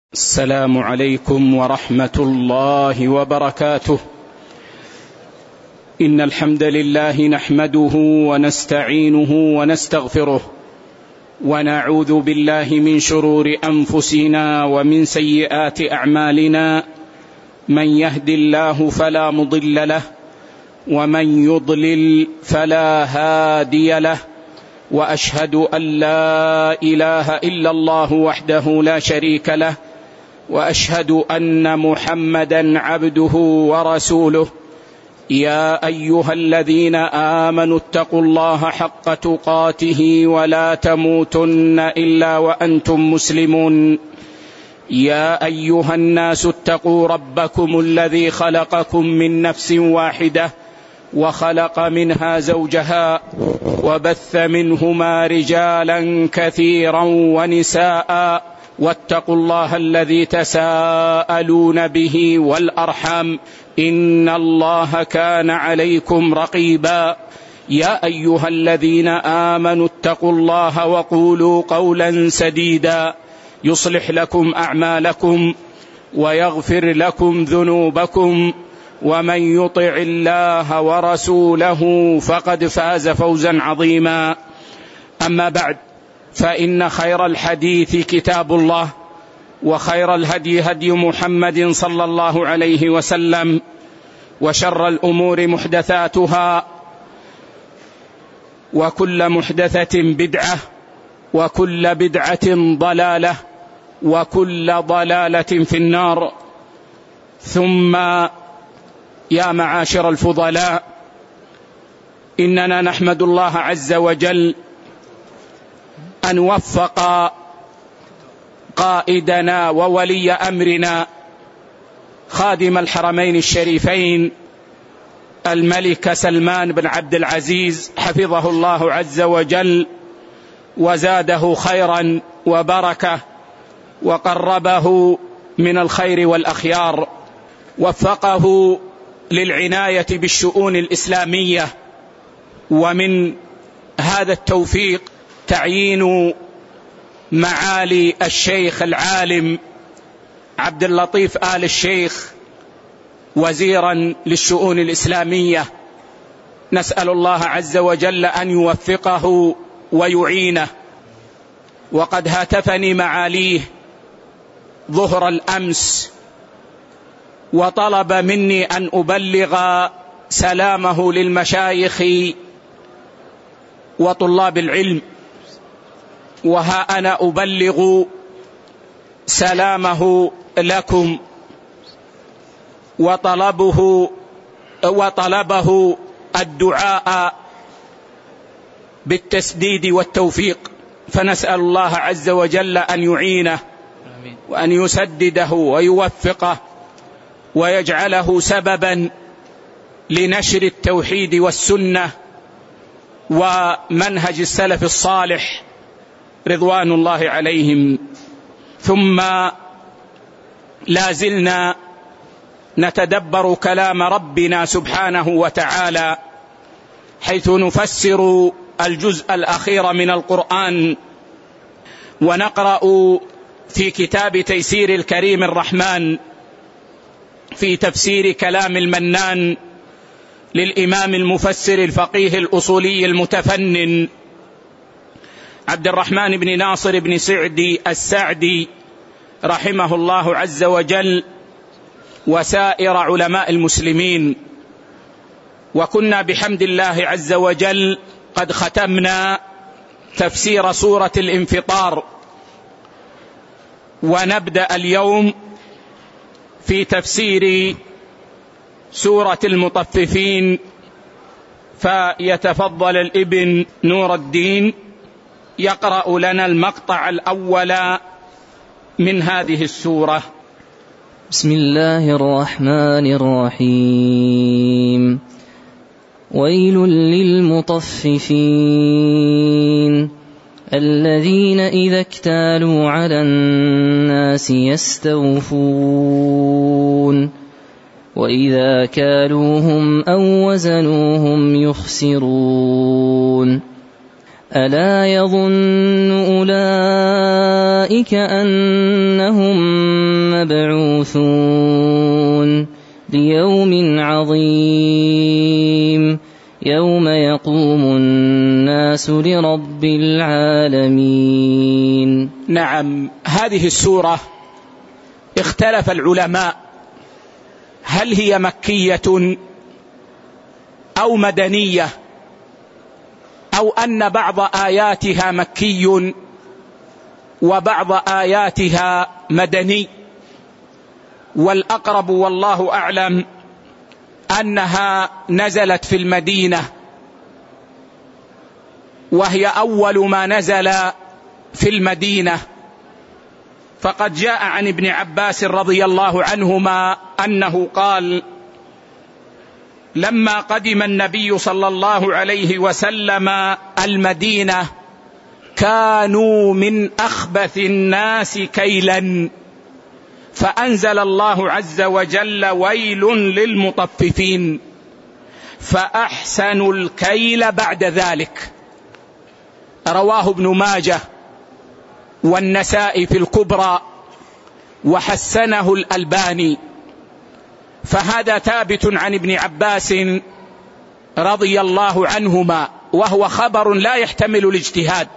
السلام عليكم ورحمة الله وبركاته. إن الحمد لله نحمده ونستعينه ونستغفره ونعوذ بالله من شرور أنفسنا ومن سيئات أعمالنا، من يهد الله فلا مضل له ومن يضلل فلا هادي له، وأشهد أن لا إله إلا الله وحده لا شريك له، وأشهد أن محمدا عبده ورسوله. يا أيها الذين آمنوا اتقوا الله حق تقاته ولا تموتن إلا وأنتم مسلمون. يا أيها الناس اتقوا ربكم الذي خلقكم من نفس واحدة وخلق منها زوجها وبث منهما رجالا كثيرا ونساء، واتقوا الله الذي تساءلون به والأرحام، إن الله كان عليكم رقيبا. يا أيها الذين آمنوا اتقوا الله وقولوا قولا سديدا يصلح لكم أعمالكم ويغفر لكم ذنوبكم، ومن يطع الله ورسوله فقد فاز فوزا عظيما. أما بعد، فإن خير الحديث كتاب الله، وخير الهدي هدي محمد صلى الله عليه وسلم، وشر الأمور محدثاتها، وكل محدثة بدعة، وكل بدعة ضلالة، وكل ضلالة في النار. ثم يا معاشر الفضلاء، إننا نحمد الله عز وجل أن وفق قائدنا وولي أمرنا خادم الحرمين الشريفين الملك سلمان بن عبد العزيز حفظه الله عز وجل وزاده خيرا وبركة وقربه من الخير والأخيار، وفقه للعناية بالشؤون الإسلامية. ومن هذا التوفيق تعيين معالي الشيخ العالم عبد اللطيف آل الشيخ وزيرا للشؤون الإسلامية. نسأل الله عز وجل أن يوفقه ويعينه. وقد هاتفني معاليه ظهر الأمس وطلب مني أن أبلغ سلامه للمشايخ وطلاب العلم، وها أنا أبلغ سلامه لكم، وطلبه الدعاء بالتسديد والتوفيق، فنسأل الله عز وجل أن يعينه وأن يسدده ويوفقه ويجعله سببا لنشر التوحيد والسنة ومنهج السلف الصالح رضوان الله عليهم. ثم لازلنا نتدبر كلام ربنا سبحانه وتعالى، حيث نفسر الجزء الأخير من القرآن، ونقرأ في كتاب تيسير الكريم الرحمن في تفسير كلام المنان للإمام المفسر الفقيه الأصولي المتفنن عبد الرحمن بن ناصر بن سعدي السعدي رحمه الله عز وجل وسائر علماء المسلمين. وكنا بحمد الله عز وجل قد ختمنا تفسير سورة الانفطار، ونبدأ اليوم في تفسير سورة المطففين، فيتفضل الابن نور الدين يقرأ لنا المقطع الأول من هذه السورة. بسم الله الرحمن الرحيم. ويل للمطففين الذين إذا اكتالوا على الناس يستوفون وإذا كالوهم أو وزنوهم يخسرون ألا يظن أولئك أنهم مبعوثون ليوم عظيم يوم يقوم الناس لرب العالمين. نعم، هذه السورة اختلف العلماء هل هي مكية أو مدنية، أو أن بعض آياتها مكي وبعض آياتها مدني، والأقرب والله أعلم أنها نزلت في المدينة، وهي أول ما نزل في المدينة. فقد جاء عن ابن عباس رضي الله عنهما أنه قال: لما قدم النبي صلى الله عليه وسلم المدينة كانوا من أخبث الناس كيلا، فأنزل الله عز وجل: ويل للمطففين، فأحسنوا الكيل بعد ذلك. رواه ابن ماجه والنسائي في الكبرى وحسنه الألباني. فهذا ثابت عن ابن عباس رضي الله عنهما، وهو خبر لا يحتمل الاجتهاد،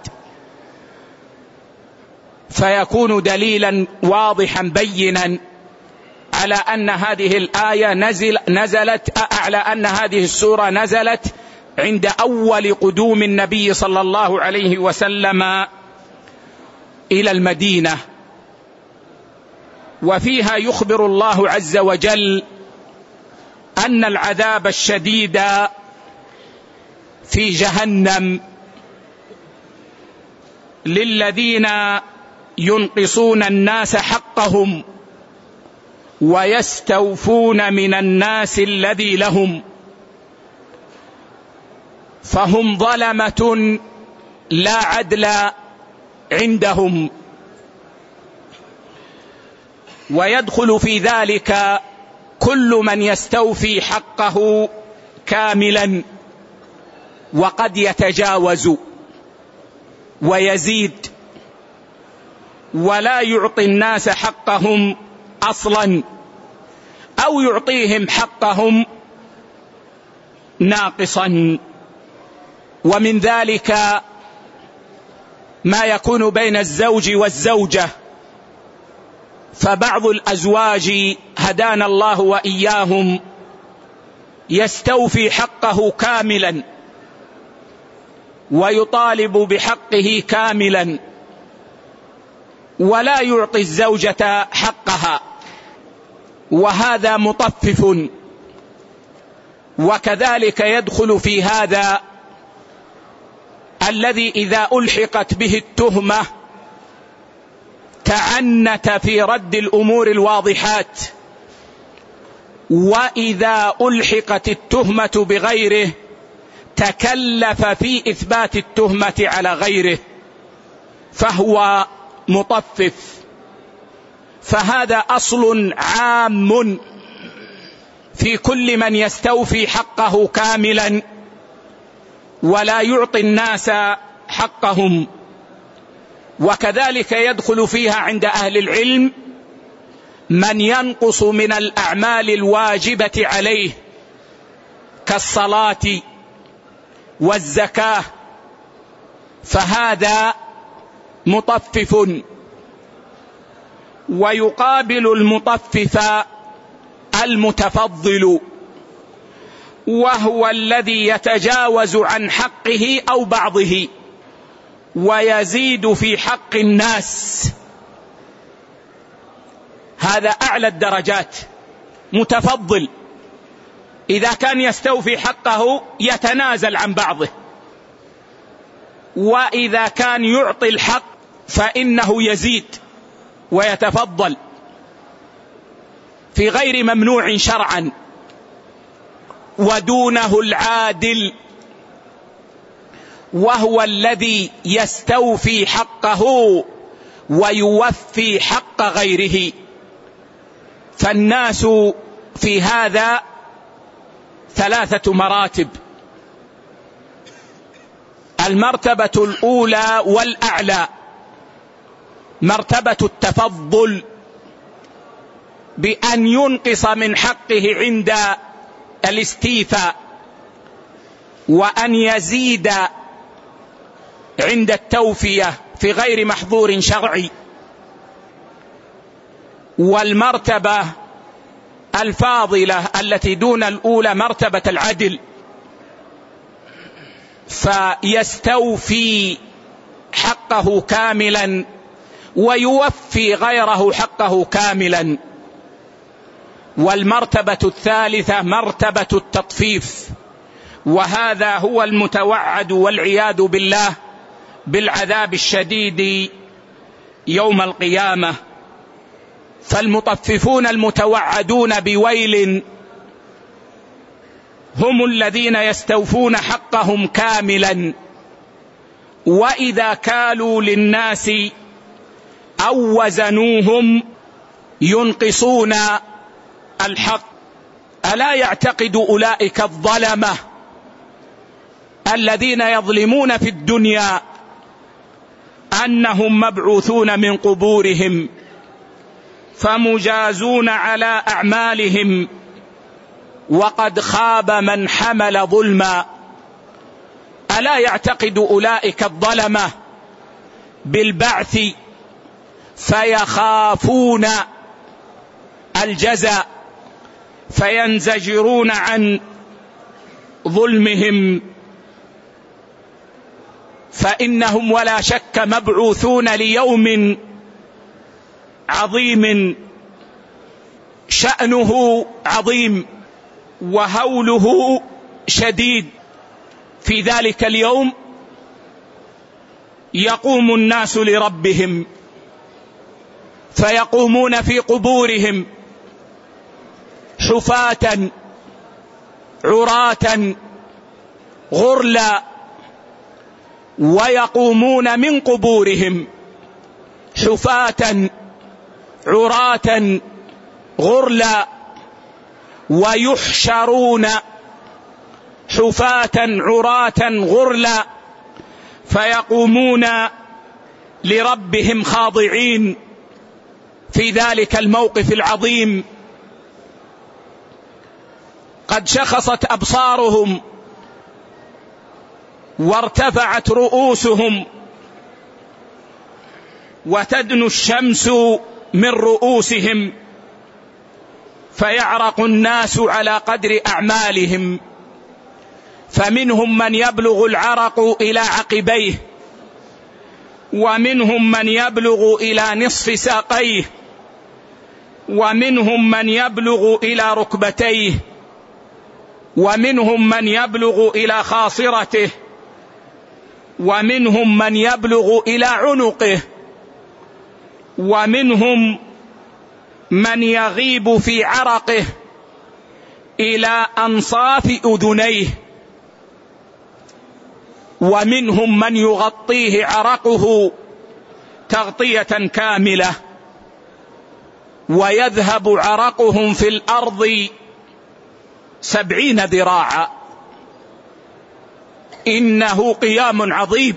فيكون دليلا واضحا بينا على أن هذه الآية على أن هذه السورة نزلت عند أول قدوم النبي صلى الله عليه وسلم إلى المدينة. وفيها يخبر الله عز وجل أن العذاب الشديد في جهنم للذين ينقصون الناس حقهم ويستوفون من الناس الذي لهم، فهم ظلمة لا عدل عندهم. ويدخل في ذلك كل من يستوفي حقه كاملا وقد يتجاوز ويزيد ولا يعطي الناس حقهم أصلا، أو يعطيهم حقهم ناقصا. ومن ذلك ما يكون بين الزوج والزوجة، فبعض الأزواج هدانا الله وإياهم يستوفي حقه كاملا ويطالب بحقه كاملا ولا يعطي الزوجة حقها، وهذا مطفف. وكذلك يدخل في هذا الذي إذا ألحقت به التهمة تعنت في رد الأمور الواضحات، وإذا ألحقت التهمة بغيره تكلف في إثبات التهمة على غيره، فهو مطفف. فهذا أصل عام في كل من يستوفي حقه كاملا ولا يعطي الناس حقهم. وكذلك يدخل فيها عند أهل العلم من ينقص من الأعمال الواجبة عليه كالصلاة والزكاة، فهذا مطفف. ويقابل المطفف المتفضل، وهو الذي يتجاوز عن حقه أو بعضه ويزيد في حق الناس، هذا أعلى الدرجات، متفضل. إذا كان يستوفي حقه يتنازل عن بعضه، وإذا كان يعطي الحق فإنه يزيد ويتفضل في غير ممنوع شرعا. ودونه العادل، وهو الذي يستوفي حقه ويوفي حق غيره. فالناس في هذا 3 مراتب: المرتبة الأولى والأعلى مرتبة التفضل، بأن ينقص من حقه عند الاستيفاء، وأن يزيد عند التوفية في غير محظور شرعي. والمرتبة الفاضلة التي دون الأولى مرتبة العدل، فيستوفي حقه كاملا ويوفي غيره حقه كاملا. والمرتبة الثالثة مرتبة التطفيف، وهذا هو المتوعد والعياذ بالله بالعذاب الشديد يوم القيامة. فالمطففون المتوعدون بويل هم الذين يستوفون حقهم كاملا، وإذا كالوا للناس أو وزنوهم ينقصون الحق. ألا يعتقد أولئك الظلمة الذين يظلمون في الدنيا أنهم مبعوثون من قبورهم فمجازون على أعمالهم، وقد خاب من حمل ظلما. ألا يعتقد أولئك الظلمة بالبعث فيخافون الجزاء فينزجرون عن ظلمهم، فإنهم ولا شك مبعوثون ليوم عظيم شأنه عظيم وهوله شديد. في ذلك اليوم يقوم الناس لربهم فيقومون في قبورهم حفاة عراة غرلا، ويقومون من قبورهم حفاة عراة غرلا، ويحشرون حفاة عراة غرلا فيقومون لربهم خاضعين في ذلك الموقف العظيم. قد شخصت أبصارهم وارتفعت رؤوسهم وتدنو الشمس من رؤوسهم، فيعرق الناس على قدر أعمالهم، فمنهم من يبلغ العرق إلى عقبيه، ومنهم من يبلغ إلى نصف ساقيه، ومنهم من يبلغ إلى ركبتيه، ومنهم من يبلغ إلى خاصرته، ومنهم من يبلغ إلى عنقه، ومنهم من يغيب في عرقه إلى أنصاف أذنيه، ومنهم من يغطيه عرقه تغطية كاملة، ويذهب عرقهم في الأرض 70 ذراعا. إنه قيام عظيم،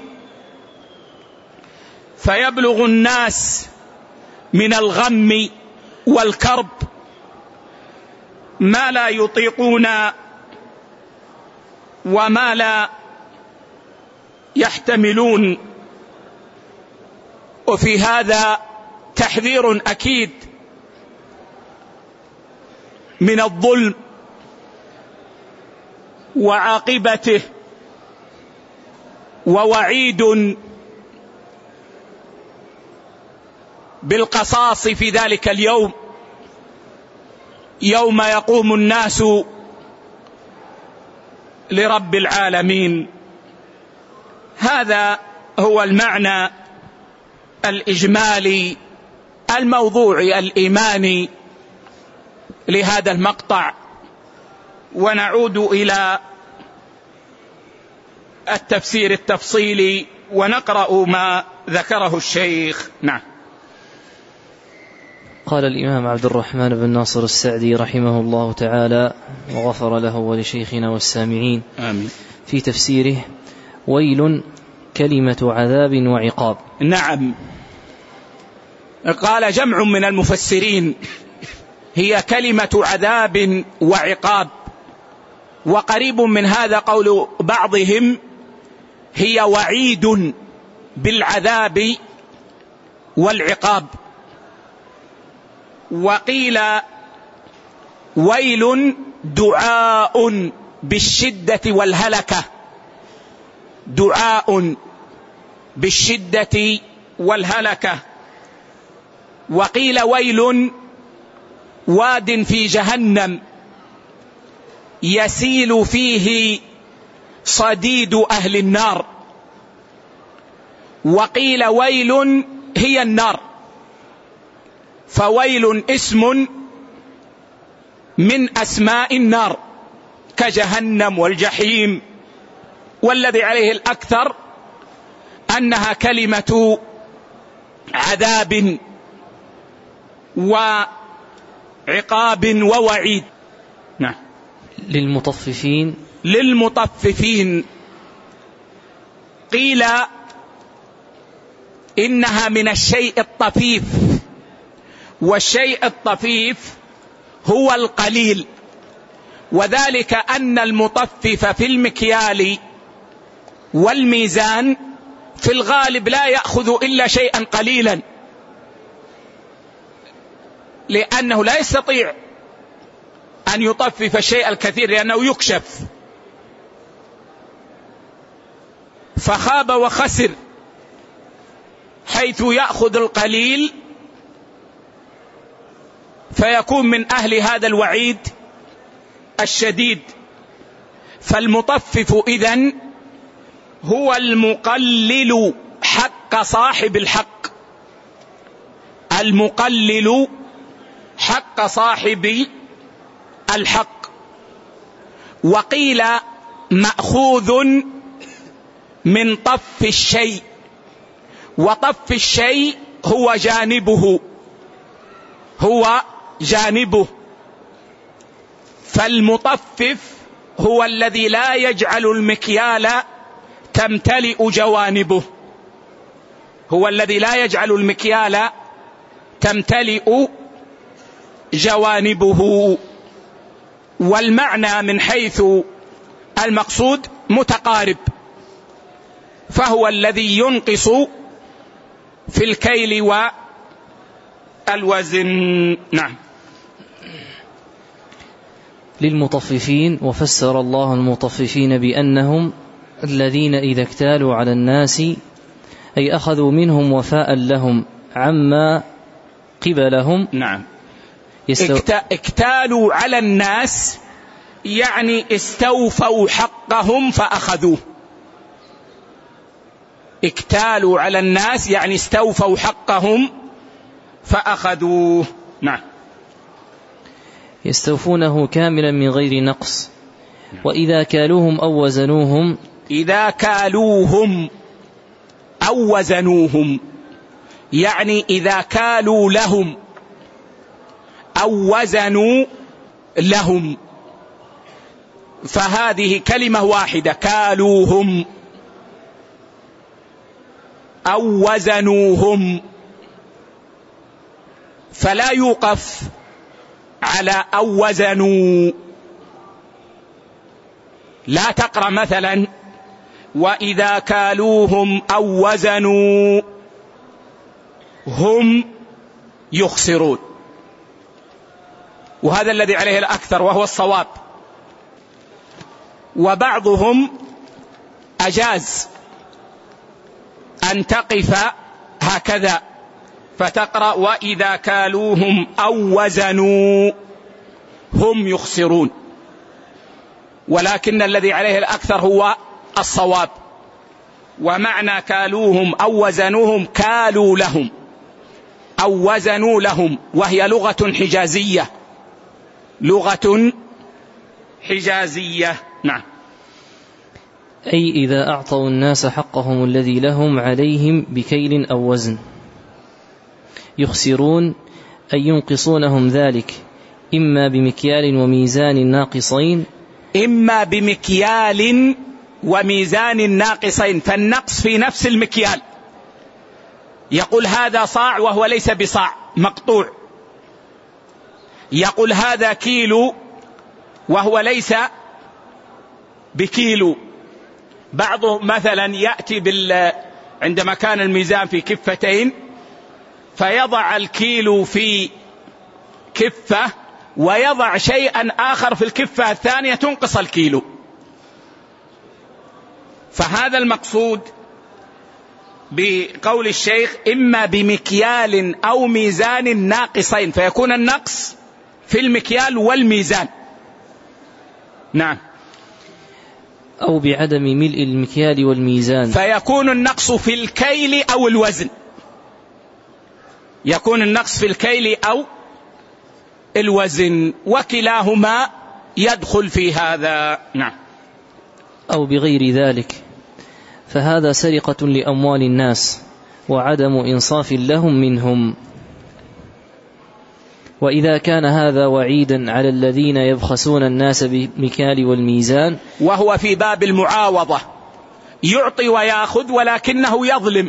فيبلغ الناس من الغم والكرب ما لا يطيقون وما لا يحتملون. وفي هذا تحذير أكيد من الظلم وعاقبته، ووعيد بالقصاص في ذلك اليوم، يوم يقوم الناس لرب العالمين. هذا هو المعنى الإجمالي الموضوعي الإيماني لهذا المقطع، ونعود إلى التفسير التفصيلي ونقرأ ما ذكره الشيخ. نعم. قال الإمام عبد الرحمن بن ناصر السعدي رحمه الله تعالى وغفر له ولشيخنا والسامعين، آمين، في تفسيره: ويل كلمة عذاب وعقاب. نعم. قال جمع من المفسرين هي كلمة عذاب وعقاب، وقريب من هذا قول بعضهم هي وعيد بالعذاب والعقاب. وقيل ويل دعاء بالشدة والهلكة، دعاء بالشدة والهلكة. وقيل ويل واد في جهنم يسيل فيه صديد أهل النار. وقيل ويل هي النار، فويل اسم من أسماء النار كجهنم والجحيم، والذي عليه الأكثر أنها كلمة عذاب وعقاب ووعيد. نعم. للمطففين قيل إنها من الشيء الطفيف، والشيء الطفيف هو القليل، وذلك أن المطفف في المكيال والميزان في الغالب لا يأخذ إلا شيئا قليلا، لأنه لا يستطيع أن يطفف الشيء الكثير لأنه يكشف، فخاب وخسر حيث يأخذ القليل فيكون من أهل هذا الوعيد الشديد. فالمطفف إذن هو المقلل حق صاحب الحق، المقلل حق صاحب الحق. وقيل مأخوذ من طف الشيء، وطف الشيء هو جانبه، فالمطفف هو الذي لا يجعل المكيال تمتلئ جوانبه، هو الذي لا يجعل المكيال تمتلئ جوانبه. والمعنى من حيث المقصود متقارب، فهو الذي ينقص في الكيل والوزن. نعم. للمطففين. وفسر الله المطففين بأنهم الذين إذا اكتالوا على الناس أي أخذوا منهم وفاء لهم عما قبلهم. نعم. اكتالوا على الناس يعني استوفوا حقهم فأخذوه. اكتالوا على الناس يعني استوفوا حقهم فأخذوه. نعم. يستوفونه كاملا من غير نقص. وإذا كالوهم أو وزنوهم، إذا كالوهم أو وزنوهم يعني إذا كالوا لهم أو وزنوا لهم، فهذه كلمة واحدة، كالوهم أو وزنوهم، فلا يوقف على أو وزنوا. لا تقرأ مثلا وإذا كالوهم أو وزنوا هم يخسرون، وهذا الذي عليه الأكثر وهو الصواب. وبعضهم أجاز أن تقف هكذا فتقرأ وإذا كالوهم أو وزنوا هم يخسرون، ولكن الذي عليه الأكثر هو الصواب. ومعنى كالوهم أو وزنوهم كالوا لهم أو وزنوا لهم، وهي لغة حجازية، لغة حجازية. نعم. أي إذا أعطوا الناس حقهم الذي لهم عليهم بكيل أو وزن. يخسرون أي ينقصونهم ذلك إما بمكيال وميزان ناقصين، إما بمكيال وميزان ناقصين، فالنقص في نفس المكيال، يقول هذا صاع وهو ليس بصاع، مقطوع. يقول هذا كيلو وهو ليس بكيلو. بعضهم مثلا يأتي عندما كان الميزان في كفتين فيضع الكيلو في كفة ويضع شيئا آخر في الكفة الثانية تنقص الكيلو. فهذا المقصود بقول الشيخ إما بمكيال أو ميزان ناقصين، فيكون النقص في المكيال والميزان. نعم. أو بعدم ملء المكيال والميزان، فيكون النقص في الكيل أو الوزن، يكون النقص في الكيل أو الوزن، وكلاهما يدخل في هذا. نعم. أو بغير ذلك، فهذا سرقة لأموال الناس وعدم إنصاف لهم منهم. وإذا كان هذا وعيدا على الذين يبخسون الناس بالمكيال والميزان، وهو في باب المعاوضة، يعطي ويأخذ ولكنه يظلم،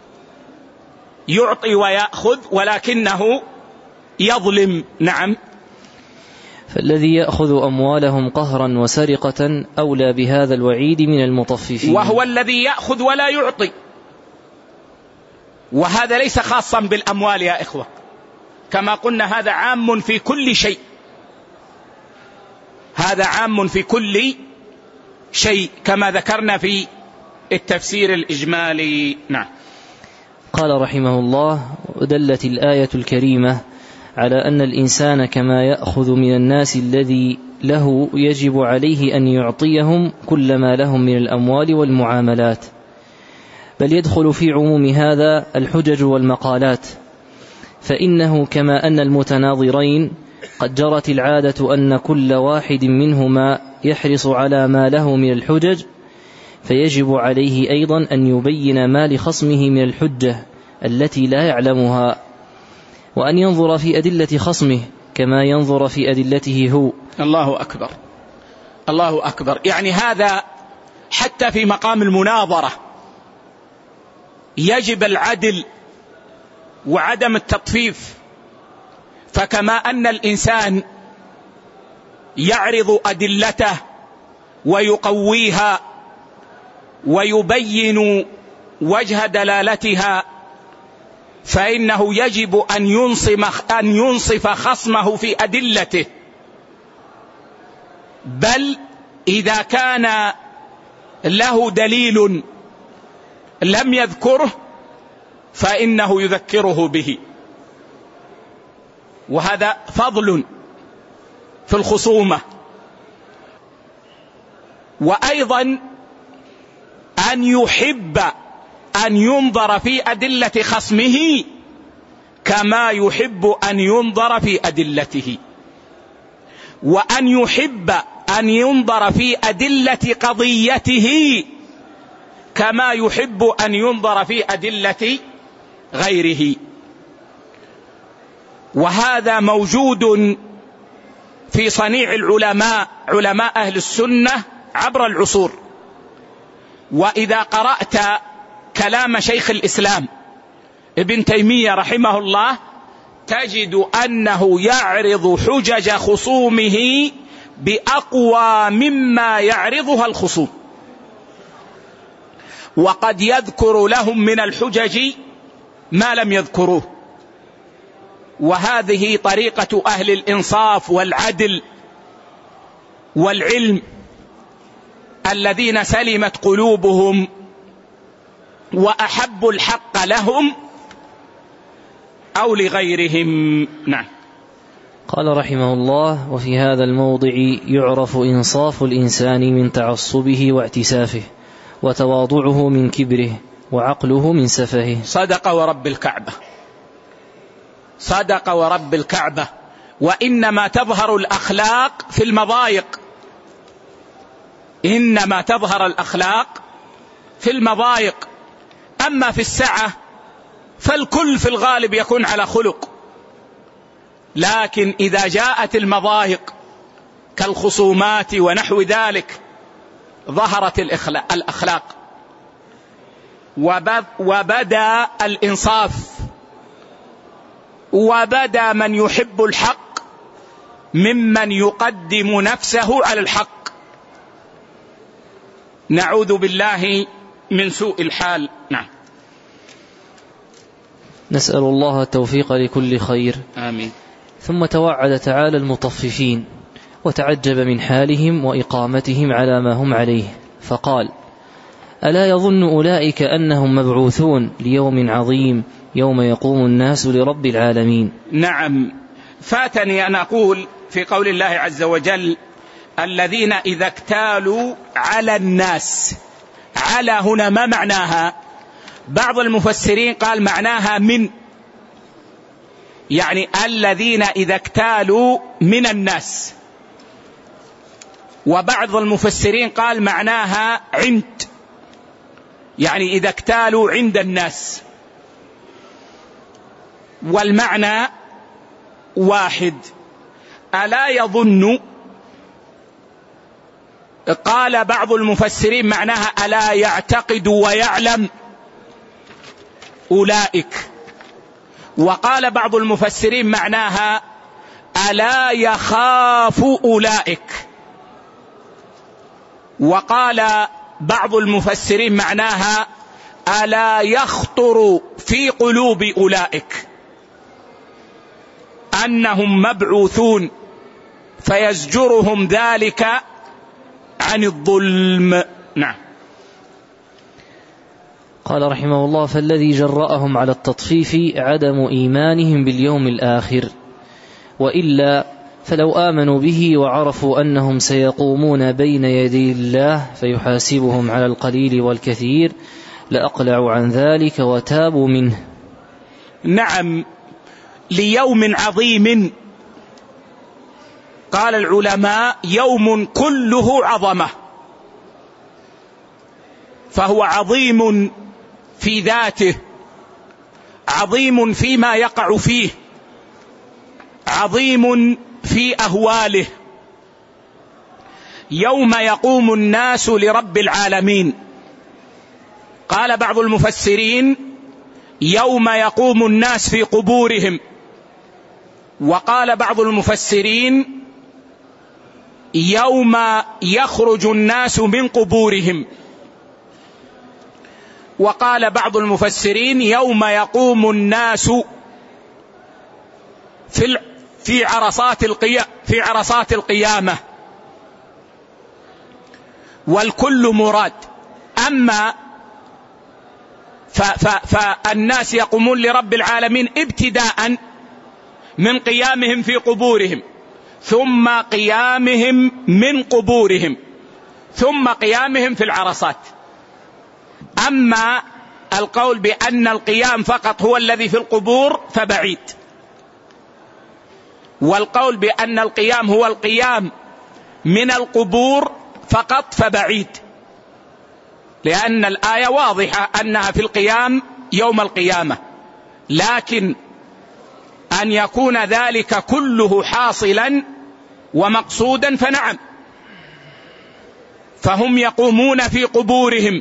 يعطي ويأخذ ولكنه يظلم. نعم. فالذي يأخذ أموالهم قهرا وسرقة أولى بهذا الوعيد من المطففين، وهو الذي يأخذ ولا يعطي، وهذا ليس خاصا بالأموال يا إخوة، كما قلنا هذا عام في كل شيء، هذا عام في كل شيء كما ذكرنا في التفسير الإجمالي. نعم. قال رحمه الله: ودلت الآية الكريمة على أن الإنسان كما يأخذ من الناس الذي له يجب عليه أن يعطيهم كل ما لهم من الأموال والمعاملات، بل يدخل في عموم هذا الحجج والمقالات، فإنه كما أن المتناظرين قد جرت العادة أن كل واحد منهما يحرص على ما له من الحجج، فيجب عليه أيضا أن يبين ما لخصمه من الحجة التي لا يعلمها، وأن ينظر في أدلة خصمه كما ينظر في أدلته هو. الله أكبر، الله أكبر. يعني هذا حتى في مقام المناظرة يجب العدل وعدم التطفيف، فكما أن الإنسان يعرض أدلته ويقويها ويبين وجه دلالتها، فإنه يجب أن ينصف خصمه في أدلته، بل إذا كان له دليل لم يذكره فإنه يذكره به، وهذا فضل في الخصومة. وأيضا أن يحب أن ينظر في أدلة خصمه كما يحب أن ينظر في أدلته، وأن يحب أن ينظر في أدلة قضيته كما يحب أن ينظر في أدلة غيره. وهذا موجود في صنيع العلماء، علماء أهل السنة عبر العصور. وإذا قرأت كلام شيخ الإسلام ابن تيمية رحمه الله تجد أنه يعرض حجج خصومه بأقوى مما يعرضها الخصوم، وقد يذكر لهم من الحجج ما لم يذكروه. وهذه طريقة أهل الإنصاف والعدل والعلم الذين سلمت قلوبهم وأحبوا الحق لهم أو لغيرهم. نعم. قال رحمه الله: وفي هذا الموضع يعرف إنصاف الإنسان من تعصبه واعتسافه، وتواضعه من كبره، وعقله من سفهه. صدق ورب الكعبة، صدق ورب الكعبة. وإنما تظهر الأخلاق في المضايق، إنما تظهر الأخلاق في المضايق، أما في السعة فالكل في الغالب يكون على خلق. لكن إذا جاءت المضايق كالخصومات ونحو ذلك ظهرت الأخلاق، وبدا الإنصاف، وبدا من يحب الحق ممن يقدم نفسه على الحق. نعوذ بالله من سوء الحال. نعم. نسأل الله التوفيق لكل خير. آمين. ثم توعد تعالى المطففين وتعجب من حالهم وإقامتهم على ما هم عليه، فقال: ألا يظن أولئك أنهم مبعوثون ليوم عظيم يوم يقوم الناس لرب العالمين؟ نعم، فاتني أن أقول في قول الله عز وجل: الذين إذا اكتالوا على الناس. على هنا ما معناها؟ بعض المفسرين قال معناها من، يعني الذين إذا اكتالوا من الناس، وبعض المفسرين قال معناها عند، يعني إذا اكتالوا عند الناس، والمعنى واحد. ألا يظن، قال بعض المفسرين معناها ألا يعتقد ويعلم أولئك، وقال بعض المفسرين معناها ألا يخاف أولئك، وقال بعض المفسرين معناها ألا يخطر في قلوب أولئك أنهم مبعوثون فيزجرهم ذلك عن الظلم. نعم. قال رحمه الله: فالذي جرأهم على التطفيف عدم إيمانهم باليوم الآخر، وإلا فلو آمنوا به وعرفوا أنهم سيقومون بين يدي الله فيحاسبهم على القليل والكثير لأقلعوا عن ذلك وتابوا منه. نعم، ليوم عظيم. قال العلماء: يوم كله عظمة، فهو عظيم في ذاته، عظيم فيما يقع فيه، عظيم في أهواله. يوم يقوم الناس لرب العالمين. قال بعض المفسرين: يوم يقوم الناس في قبورهم. وقال بعض المفسرين: يوم يخرج الناس من قبورهم. وقال بعض المفسرين: يوم يقوم الناس في عرصات القيامة. والكل مراد. أما فالناس يقومون لرب العالمين ابتداء من قيامهم في قبورهم، ثم قيامهم من قبورهم، ثم قيامهم في العرصات. أما القول بأن القيام فقط هو الذي في القبور فبعيد، والقول بأن القيام هو القيام من القبور فقط فبعيد، لأن الآية واضحة أنها في القيام يوم القيامة. لكن أن يكون ذلك كله حاصلا ومقصودا فنعم، فهم يقومون في قبورهم،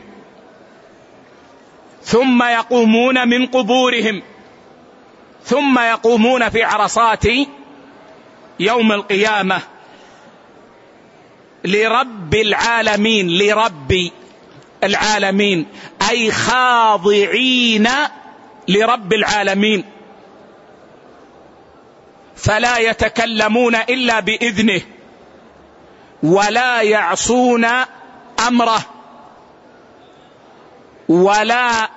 ثم يقومون من قبورهم، ثم يقومون في عرصات يوم القيامة لرب العالمين. لرب العالمين أي خاضعين لرب العالمين، فلا يتكلمون إلا بإذنه، ولا يعصون أمره، ولا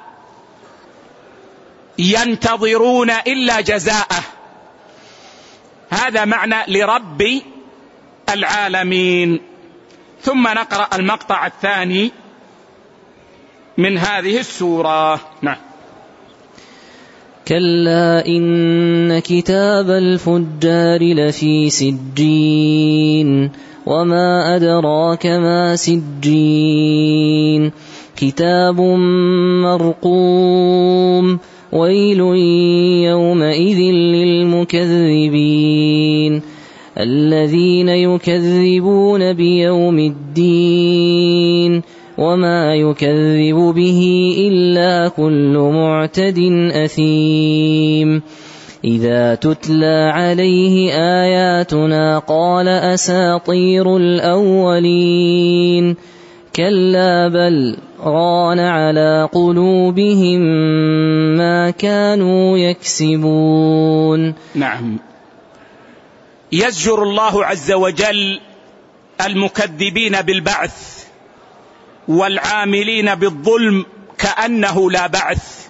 ينتظرون إلا جزاءه. هذا معنى لرب العالمين. ثم نقرأ المقطع الثاني من هذه السورة. نعم. كلا إن كتاب الفجار لفي سجين وما أدراك ما سجين كتاب مرقوم ويل يومئذ للمكذبين الذين يكذبون بيوم الدين وما يكذب به إلا كل معتد أثيم إذا تتلى عليه آياتنا قال أساطير الأولين كلا بل ران على قلوبهم ما كانوا يكسبون. نعم. يزجر الله عز وجل المكذبين بالبعث والعاملين بالظلم كأنه لا بعث،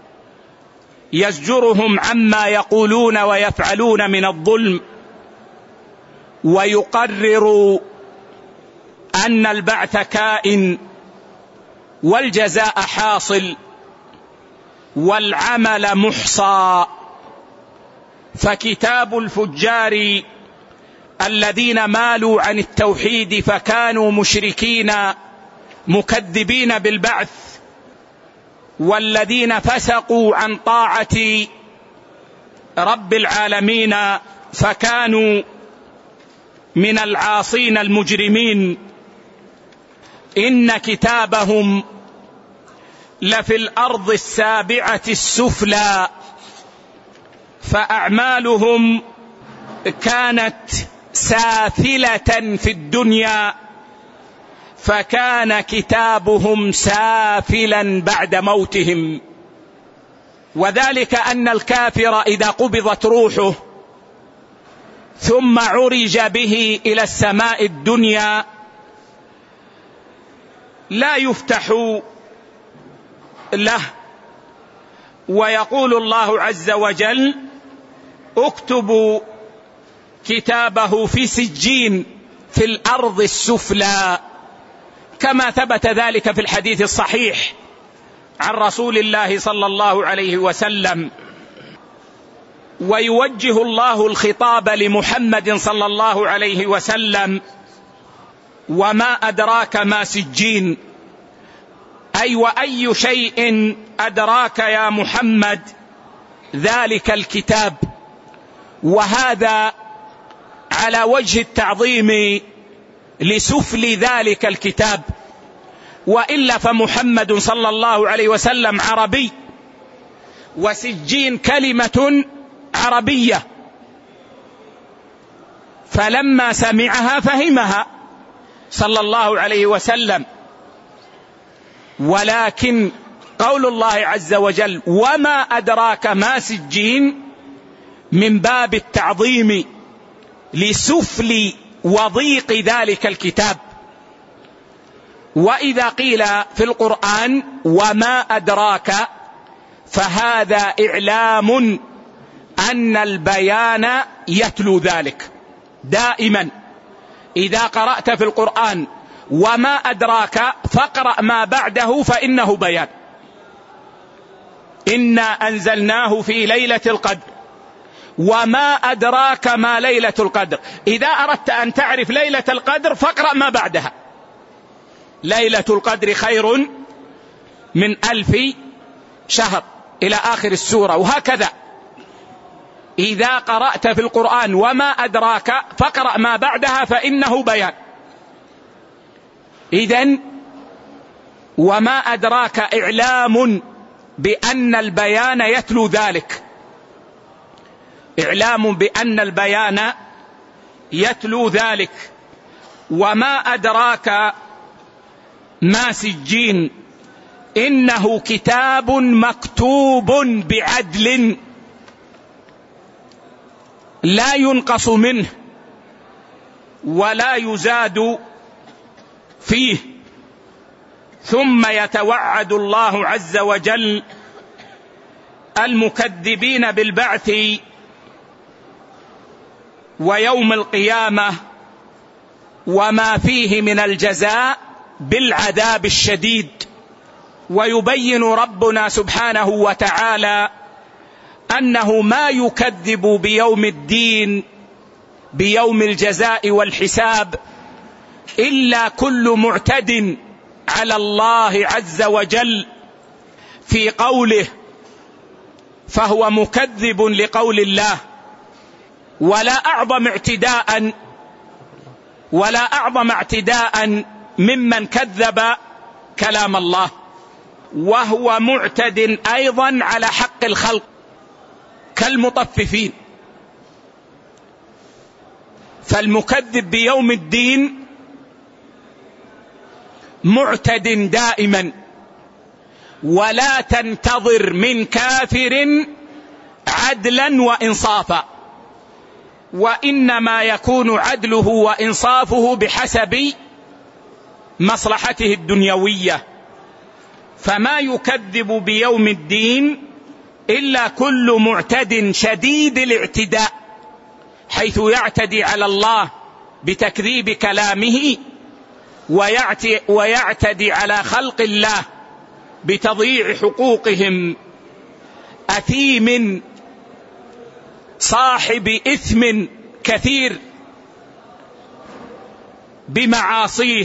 يزجرهم عما يقولون ويفعلون من الظلم، ويقرر أن البعث كائن والجزاء حاصل والعمل محصى. فكتاب الفجار الذين مالوا عن التوحيد فكانوا مشركين مكذبين بالبعث، والذين فسقوا عن طاعة رب العالمين فكانوا من العاصين المجرمين، إن كتابهم لفي الأرض السابعة السفلى، فأعمالهم كانت سافلة في الدنيا فكان كتابهم سافلا بعد موتهم. وذلك أن الكافر إذا قبضت روحه ثم عرج به إلى السماء الدنيا لا يفتح له، ويقول الله عز وجل اكتبوا كتابه في سجين في الأرض السفلى، كما ثبت ذلك في الحديث الصحيح عن رسول الله صلى الله عليه وسلم. ويوجه الله الخطاب لمحمد صلى الله عليه وسلم: وما أدراك ما سجين، أي وأي شيء أدراك يا محمد ذلك الكتاب. وهذا على وجه التعظيم لسفل ذلك الكتاب، وإلا فمحمد صلى الله عليه وسلم عربي، وسجين كلمة عربية، فلما سمعها فهمها صلى الله عليه وسلم. ولكن قول الله عز وجل وما أدراك ما سجين من باب التعظيم لسفل وضيق ذلك الكتاب. وإذا قيل في القرآن وما أدراك فهذا إعلام أن البيان يتلو ذلك. دائما إذا قرأت في القرآن وما أدراك فاقرأ ما بعده فإنه بيان. إنا أنزلناه في ليلة القدر وما أدراك ما ليلة القدر. إذا أردت أن تعرف ليلة القدر فاقرأ ما بعدها: ليلة القدر خير من 1000 شهر إلى آخر السورة. وهكذا إذا قرأت في القرآن وما أدراك فاقرأ ما بعدها فإنه بيان. إذن وما أدراك إعلام بأن البيان يتلو ذلك، إعلام بأن البيان يتلو ذلك. وما أدراك ما سجين، إنه كتاب مكتوب بعدل لا ينقص منه ولا يزاد فيه. ثم يتوعد الله عز وجل المكذبين بالبعث ويوم القيامة وما فيه من الجزاء بالعذاب الشديد. ويبين ربنا سبحانه وتعالى أنه ما يكذب بيوم الدين بيوم الجزاء والحساب إلا كل معتد على الله عز وجل في قوله، فهو مكذب لقول الله. ولا أعظم اعتداء ممن كذب كلام الله، وهو معتد أيضا على حق الخلق كالمطففين. فالمكذب بيوم الدين معتد دائما، ولا تنتظر من كافر عدلا وإنصافا، وإنما يكون عدله وإنصافه بحسب مصلحته الدنيوية. فما يكذب بيوم الدين إلا كل معتد شديد الاعتداء، حيث يعتدي على الله بتكذيب كلامه، ويعتدي على خلق الله بتضييع حقوقهم، أثيم صاحب إثم كثير بمعاصيه.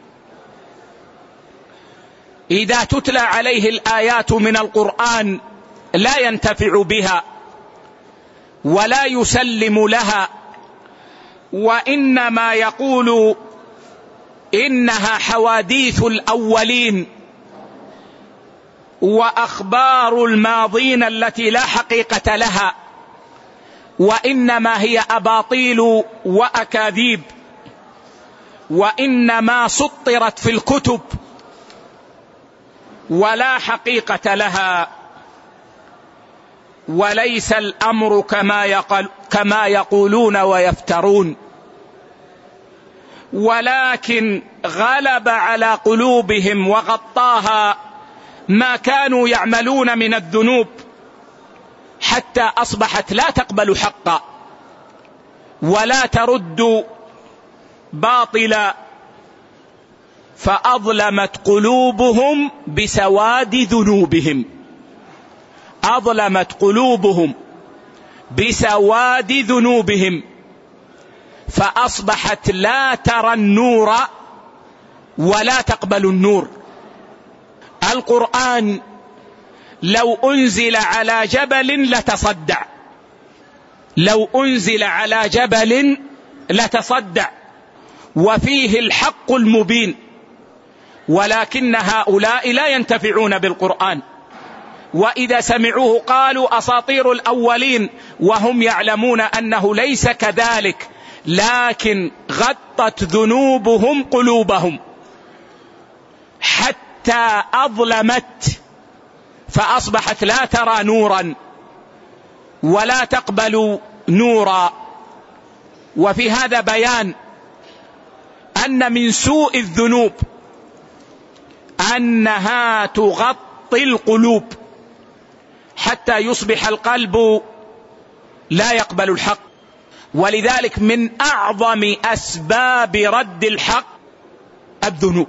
إذا تتلى عليه الآيات من القرآن لا ينتفع بها ولا يسلم لها، وإنما يقول إنها حواديث الأولين وأخبار الماضين التي لا حقيقة لها، وإنما هي أباطيل وأكاذيب، وإنما سطرت في الكتب ولا حقيقة لها. وليس الأمر كما يقولون ويفترون، ولكن غلب على قلوبهم وغطاها ما كانوا يعملون من الذنوب، حتى أصبحت لا تقبل حقا ولا ترد باطلا، فأظلمت قلوبهم بسواد ذنوبهم. أظلمت قلوبهم بسواد ذنوبهم، فأصبحت لا ترى النور ولا تقبل النور. القرآن لو أنزل على جبل لتصدع، لو أنزل على جبل لتصدع، وفيه الحق المبين، ولكن هؤلاء لا ينتفعون بالقرآن، وإذا سمعوه قالوا أساطير الأولين، وهم يعلمون أنه ليس كذلك، لكن غطت ذنوبهم قلوبهم حتى أظلمت، فأصبحت لا ترى نورا ولا تقبل نورا. وفي هذا بيان أن من سوء الذنوب أنها تغطي القلوب حتى يصبح القلب لا يقبل الحق. ولذلك من أعظم أسباب رد الحق الذنوب،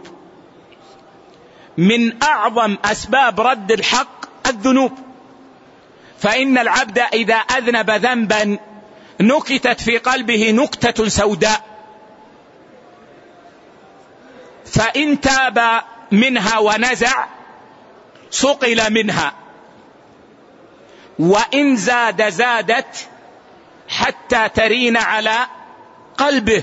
من أعظم أسباب رد الحق الذنوب. فإن العبد إذا أذنب ذنبا نكتت في قلبه نكتة سوداء، فإن تاب منها ونزع صقل منها، وإن زاد زادت حتى ترين على قلبه.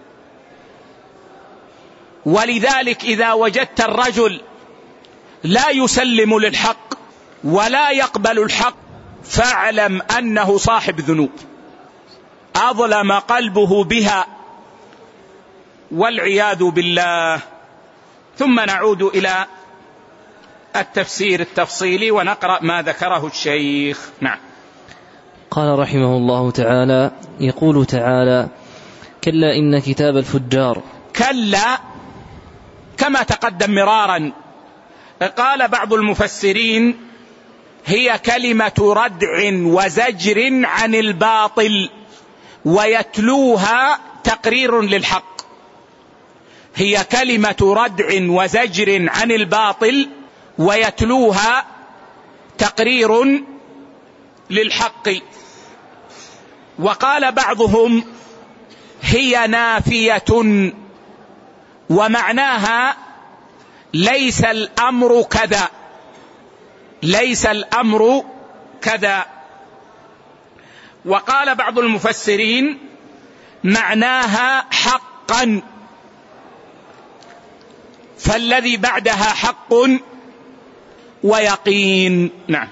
ولذلك إذا وجدت الرجل لا يسلم للحق ولا يقبل الحق فاعلم أنه صاحب ذنوب أظلم قلبه بها، والعياذ بالله. ثم نعود إلى التفسير التفصيلي ونقرأ ما ذكره الشيخ. نعم. قال رحمه الله تعالى: يقول تعالى: كلا إن كتاب الفجار. كلا كما تقدم مرارا. قال بعض المفسرين: هي كلمة ردع وزجر عن الباطل ويتلوها تقرير للحق. هي كلمة ردع وزجر عن الباطل ويتلوها تقرير للحق. وقال بعضهم: هي نافية، ومعناها ليس الأمر كذا، ليس الأمر كذا. وقال بعض المفسرين: معناها حقا. فالذي بعدها حق ويقين. نعم.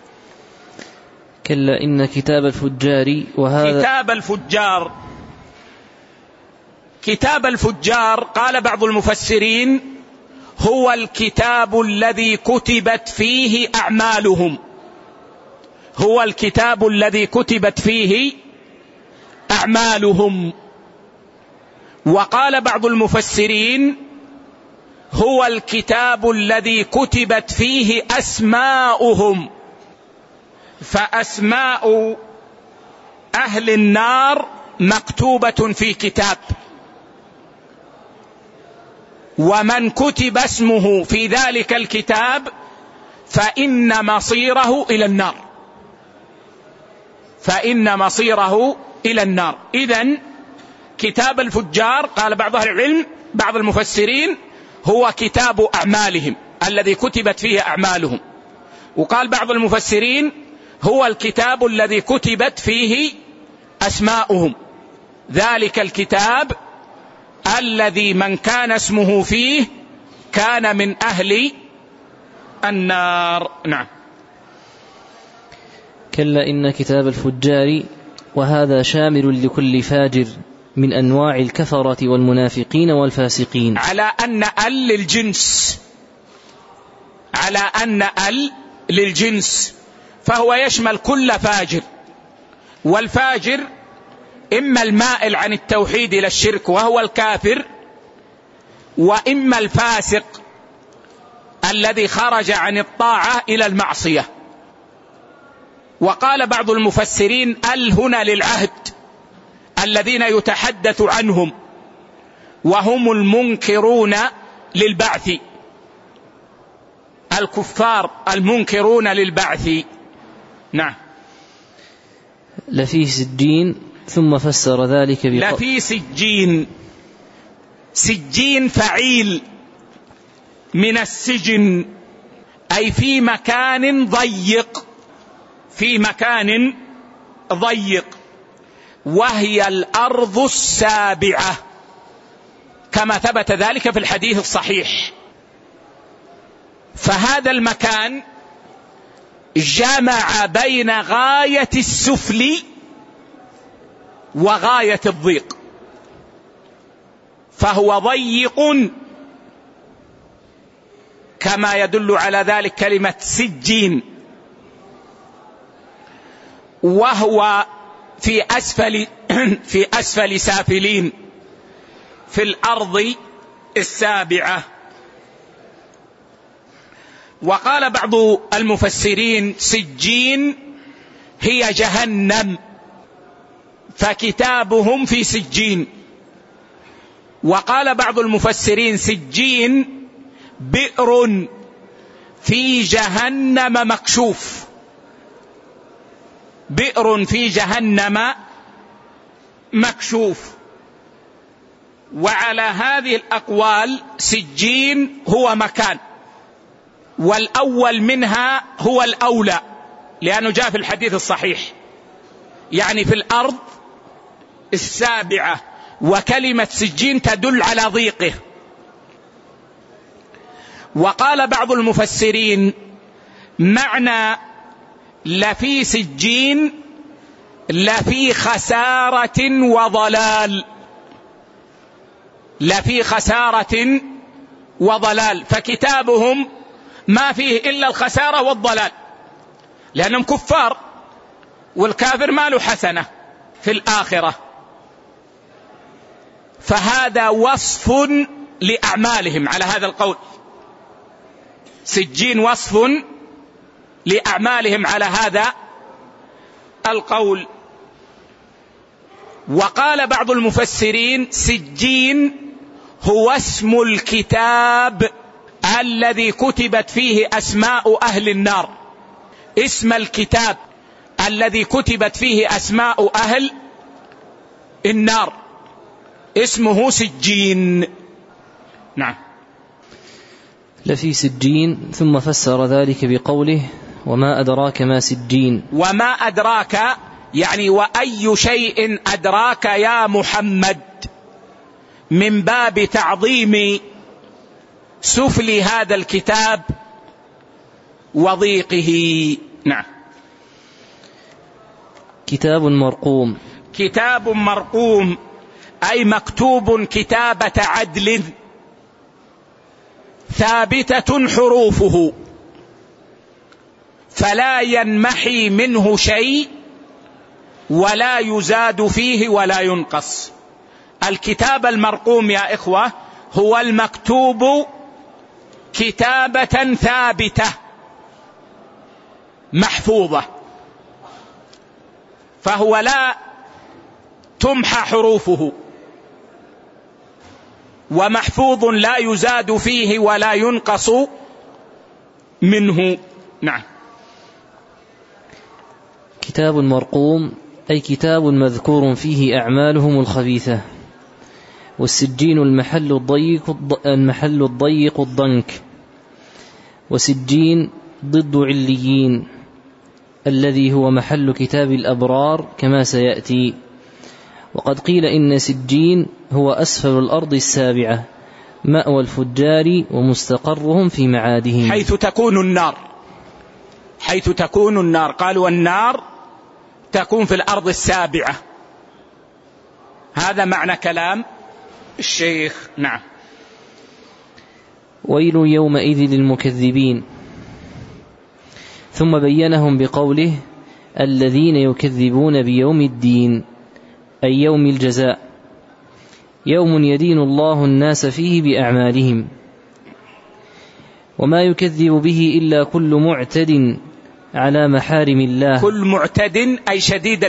كلا إن كتاب الفجار وهذا كتاب الفجار قال بعض المفسرين هو الكتاب الذي كتبت فيه أعمالهم، هو الكتاب الذي كتبت فيه أعمالهم. وقال بعض المفسرين هو الكتاب الذي كتبت فيه أسماؤهم، فأسماء أهل النار مكتوبة في كتاب، ومن كتب اسمه في ذلك الكتاب فإن مصيره إلى النار، فإن مصيره إلى النار. إذن كتاب الفجار قال بعض أهل العلم بعض المفسرين هو كتاب أعمالهم الذي كتبت فيه أعمالهم، وقال بعض المفسرين هو الكتاب الذي كتبت فيه أسماؤهم، ذلك الكتاب الذي من كان اسمه فيه كان من أهل النار. نعم. كلا إن كتاب الفجار وهذا شامل لكل فاجر من أنواع الكفرة والمنافقين والفاسقين، على أن للجنس، على أن للجنس، فهو يشمل كل فاجر، والفاجر إما المائل عن التوحيد إلى الشرك وهو الكافر، وإما الفاسق الذي خرج عن الطاعة إلى المعصية. وقال بعض المفسرين هنا للعهد الذين يتحدث عنهم وهم المنكرون للبعث، الكفار المنكرون للبعث. نعم. لفي سجين، ثم فسر ذلك لفي سجين، سجين فعيل من السجن، أي في مكان ضيق، في مكان ضيق، وهي الأرض السابعة كما ثبت ذلك في الحديث الصحيح. فهذا المكان جمع بين غاية السفل وغاية الضيق، فهو ضيق كما يدل على ذلك كلمة سجين، وهو في أسفل سافلين في الأرض السابعة. وقال بعض المفسرين سجين هي جهنم، فكتابهم في سجين. وقال بعض المفسرين سجين بئر في جهنم مكشوف، بئر في جهنم مكشوف. وعلى هذه الأقوال سجين هو مكان، والأول منها هو الأولى لأنه جاء في الحديث الصحيح، يعني في الأرض السابعة، وكلمة سجين تدل على ضيقه. وقال بعض المفسرين معنى لفي سجين لفي خسارة وضلال، لفي خسارة وضلال، فكتابهم ما فيه إلا الخسارة والضلال، لأنهم كفار، والكافر ما له حسنة في الآخرة. فهذا وصف لأعمالهم على هذا القول، سجين وصف لأعمالهم على هذا القول. وقال بعض المفسرين سجين هو اسم الكتاب الذي كتبت فيه أسماء أهل النار، اسم الكتاب الذي كتبت فيه أسماء أهل النار اسمه سجين. نعم. لفي سجين، ثم فسر ذلك بقوله وما أدراك ما سجين. وما أدراك يعني وأي شيء أدراك يا محمد، من باب تعظيم سفل هذا الكتاب وضيقه. نعم. كتاب مرقوم. كتاب مرقوم أي مكتوب كتابة عدل ثابتة حروفه فلا ينمحي منه شيء ولا يزاد فيه ولا ينقص. الكتاب المرقوم يا إخوة هو المكتوب كتابة ثابتة محفوظة، فهو لا تمحى حروفه، ومحفوظ لا يزاد فيه ولا ينقص منه. نعم. كتاب مرقوم أي كتاب مذكور فيه أعمالهم الخبيثة. والسجين المحل الضيق الضنك، وسجين ضد عليين الذي هو محل كتاب الأبرار كما سيأتي. وقد قيل إن سجين هو أسفل الأرض السابعة مأوى الفجار ومستقرهم في معادهم، حيث تكون النار. قالوا النار تكون في الأرض السابعة، هذا معنى كلام الشيخ. نعم. ويل يومئذ للمكذبين. ثم بينهم بقوله الذين يكذبون بيوم الدين أي يوم الجزاء، يوم يدين الله الناس فيه بأعمالهم، وما يكذب به إلا كل معتد على محارم الله. كل معتد أي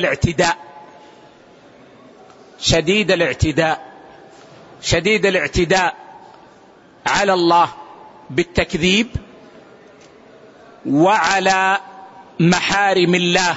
شديد الاعتداء على الله بالتكذيب وعلى محارم الله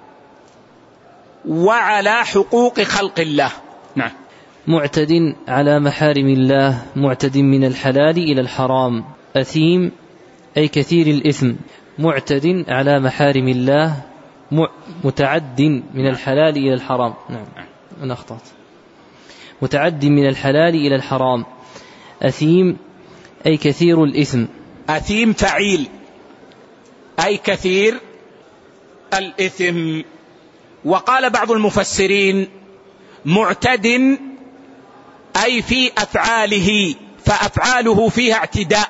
وعلى حقوق خلق الله. نعم. معتد على محارم الله، معتد من الحلال إلى الحرام. أثيم أي كثير الإثم، معتد على محارم الله متعد من الحلال إلى الحرام. نعم أنا أخطأت، متعد من الحلال إلى الحرام. أثيم أي كثير الإثم. أثيم فعيل أي كثير الإثم. وقال بعض المفسرين معتد أي في أفعاله، فأفعاله فيها اعتداء.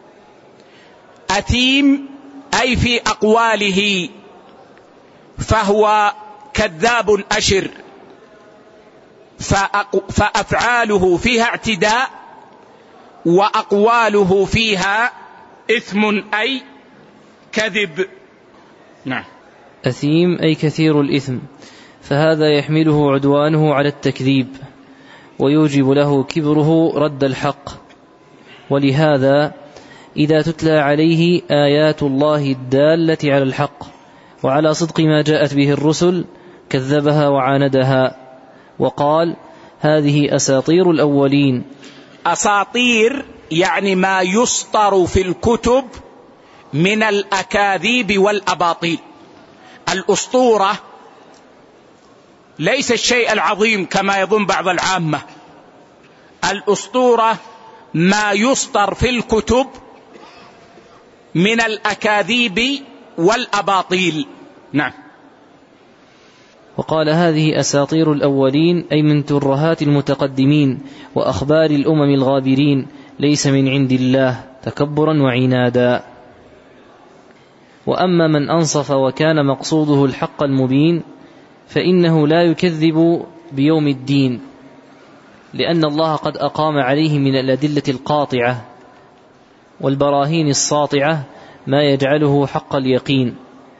أثيم أي في أقواله، فهو كذاب أشر، فأفعاله فيها اعتداء وأقواله فيها إثم أي كذب. نعم. أثيم أي كثير الإثم، فهذا يحمله عدوانه على التكذيب ويوجب له كبره رد الحق. ولهذا إذا تتلى عليه آيات الله الدالة على الحق وعلى صدق ما جاءت به الرسل كذبها وعاندها وقال هذه أساطير الأولين. أساطير يعني ما يسطر في الكتب من الأكاذيب والأباطيل. الأسطورة ليس الشيء العظيم كما يظن بعض العامة، الأسطورة ما يسطر في الكتب من الأكاذيب والأباطيل. نعم. وقال هذه أساطير الأولين أي من ترهات المتقدمين وأخبار الأمم الغابرين، ليس من عند الله تكبرا وعنادا. وأما من أنصف وكان مقصوده الحق المبين فإنه لا يكذب بيوم الدين، لأن الله قد أقام عليه من الأدلة القاطعة والبراهين الساطعة ما يجعله حق اليقين،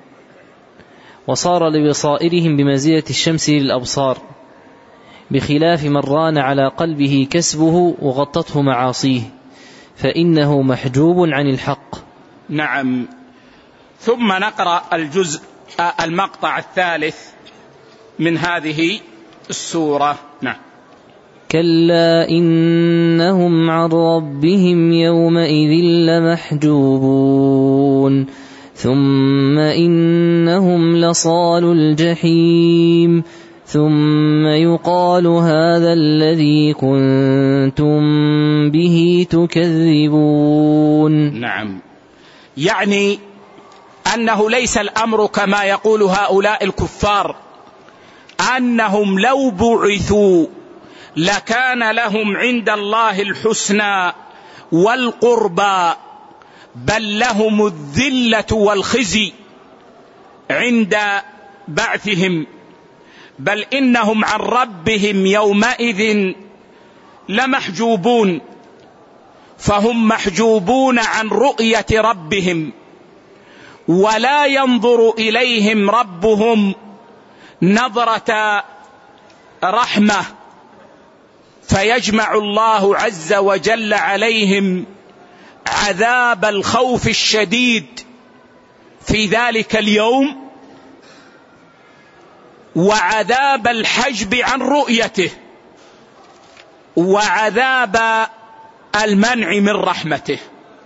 وصار لبصائرهم بمنزلة الشمس للأبصار، بخلاف من ران على قلبه كسبه وغطته معاصيه فإنه محجوب عن الحق. نعم. ثم نقرأ المقطع الثالث من هذه السورة. نعم. كلا إنهم عن ربهم يومئذ لمحجوبون ثم إنهم لصالو الجحيم ثم يقال هذا الذي كنتم به تكذبون. نعم، يعني أنه ليس الأمر كما يقول هؤلاء الكفار أنهم لو بعثوا لكان لهم عند الله الحسنى والقربى، بل لهم الذلة والخزي عند بعثهم، بل إنهم عن ربهم يومئذ لمحجوبون، فهم محجوبون عن رؤية ربهم، ولا ينظر إليهم ربهم نظرة رحمة، فيجمع الله عز وجل عليهم عذاب الخوف الشديد في ذلك اليوم، وعذاب الحجب عن رؤيته، وعذاب المنع من رحمته.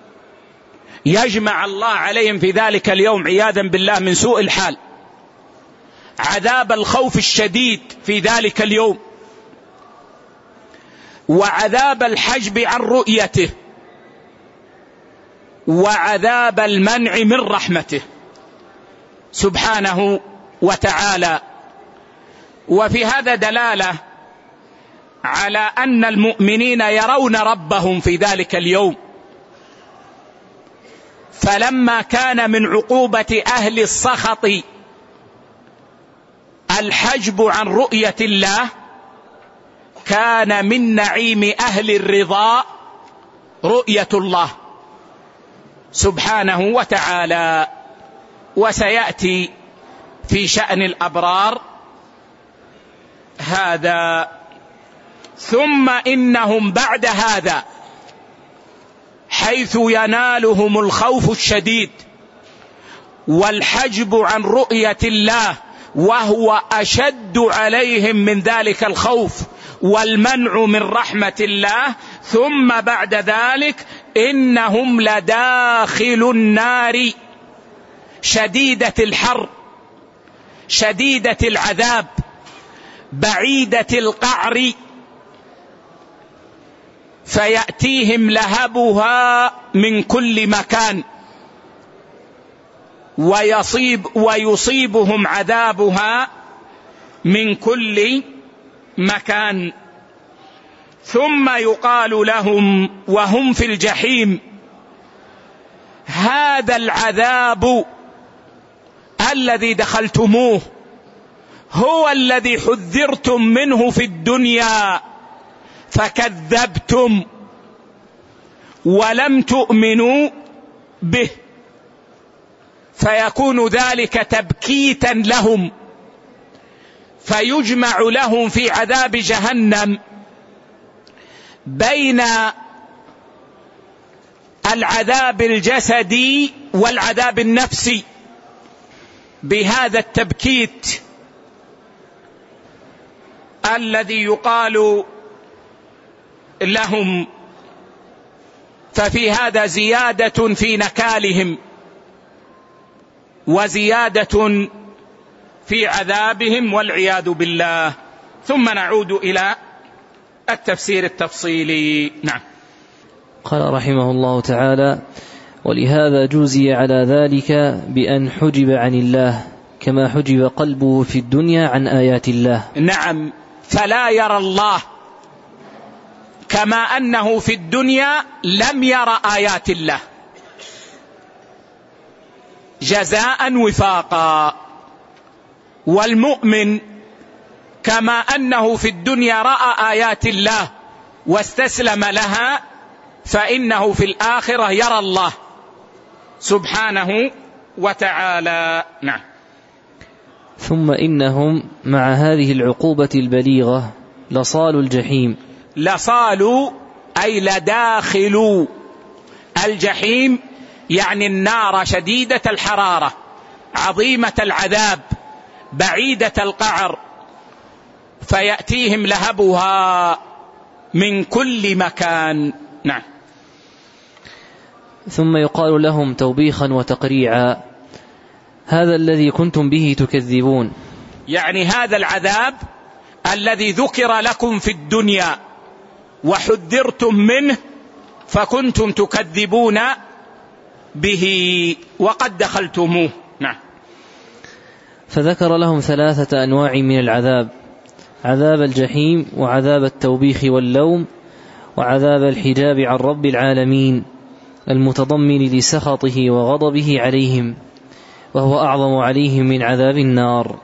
يجمع الله عليهم في ذلك اليوم عياذا بالله من سوء الحال عذاب الخوف الشديد في ذلك اليوم، وعذاب الحجب عن رؤيته، وعذاب المنع من رحمته سبحانه وتعالى. وفي هذا دلالة على أن المؤمنين يرون ربهم في ذلك اليوم، فلما كان من عقوبة أهل السخط الحجب عن رؤية الله، كان من نعيم أهل الرضا رؤية الله سبحانه وتعالى. وسيأتي في شأن الأبرار هذا. ثم إنهم بعد هذا حيث ينالهم الخوف الشديد والحجب عن رؤية الله، وهو أشد عليهم من ذلك الخوف والمنع من رحمة الله، ثم بعد ذلك إنهم لداخل النار شديدة الحر شديدة العذاب بعيدة القعر، فيأتيهم لهبها من كل مكان، ويصيبهم عذابها من كل مكان. ثم يقال لهم وهم في الجحيم: هذا العذاب الذي دخلتموه هو الذي حذرتم منه في الدنيا فكذبتم ولم تؤمنوا به، فيكون ذلك تبكيتا لهم، فيجمع لهم في عذاب جهنم بين العذاب الجسدي والعذاب النفسي بهذا التبكيت الذي يقال لهم. ففي هذا زيادة في نكالهم وزيادة في عذابهم والعياذ بالله. ثم نعود إلى التفسير التفصيلي. نعم. قال رحمه الله تعالى: ولهذا جوزي على ذلك بأن حجب عن الله كما حجب قلبه في الدنيا عن آيات الله. نعم، فلا يرى الله كما أنه في الدنيا لم يرى آيات الله جزاء وفاقا، والمؤمن كما أنه في الدنيا رأى آيات الله واستسلم لها، فإنه في الآخرة يرى الله سبحانه وتعالى. نعم. ثم إنهم مع هذه العقوبة البليغة لصالوا الجحيم. لصالوا أي لداخلوا الجحيم، يعني النار شديدة الحرارة عظيمة العذاب بعيدة القعر، فيأتيهم لهبها من كل مكان. نعم. ثم يقال لهم توبيخا وتقريعا: هذا الذي كنتم به تكذبون. يعني هذا العذاب الذي ذكر لكم في الدنيا وحذرتم منه فكنتم تكذبون به وقد دخلتموه. نعم. فذكر لهم 3 أنواع من العذاب: عذاب الجحيم، وعذاب التوبيخ واللوم، وعذاب الحجاب عن رب العالمين المتضمن لسخطه وغضبه عليهم، وهو أعظم عليهم من عذاب النار.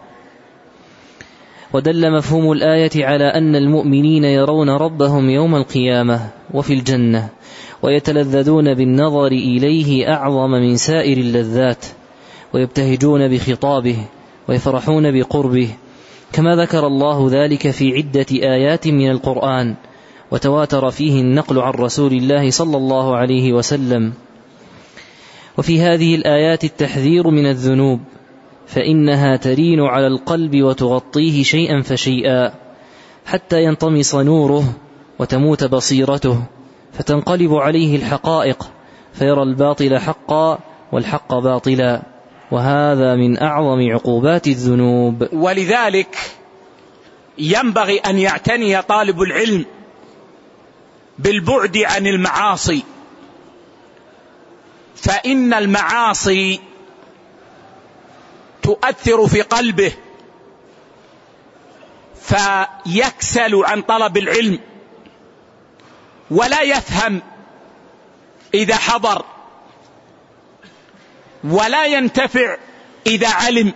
ودل مفهوم الآية على أن المؤمنين يرون ربهم يوم القيامة وفي الجنة، ويتلذذون بالنظر إليه أعظم من سائر اللذات، ويبتهجون بخطابه ويفرحون بقربه، كما ذكر الله ذلك في عدة آيات من القرآن، وتواتر فيه النقل عن رسول الله صلى الله عليه وسلم. وفي هذه الآيات التحذير من الذنوب، فإنها ترين على القلب وتغطيه شيئا فشيئا حتى ينطمس نوره وتموت بصيرته، فتنقلب عليه الحقائق فيرى الباطل حقا والحق باطلا، وهذا من أعظم عقوبات الذنوب. ولذلك ينبغي أن يعتني طالب العلم بالبعد عن المعاصي، فإن المعاصي تؤثر في قلبه فيكسل عن طلب العلم ولا يفهم إذا حضر، ولا ينتفع إذا علم.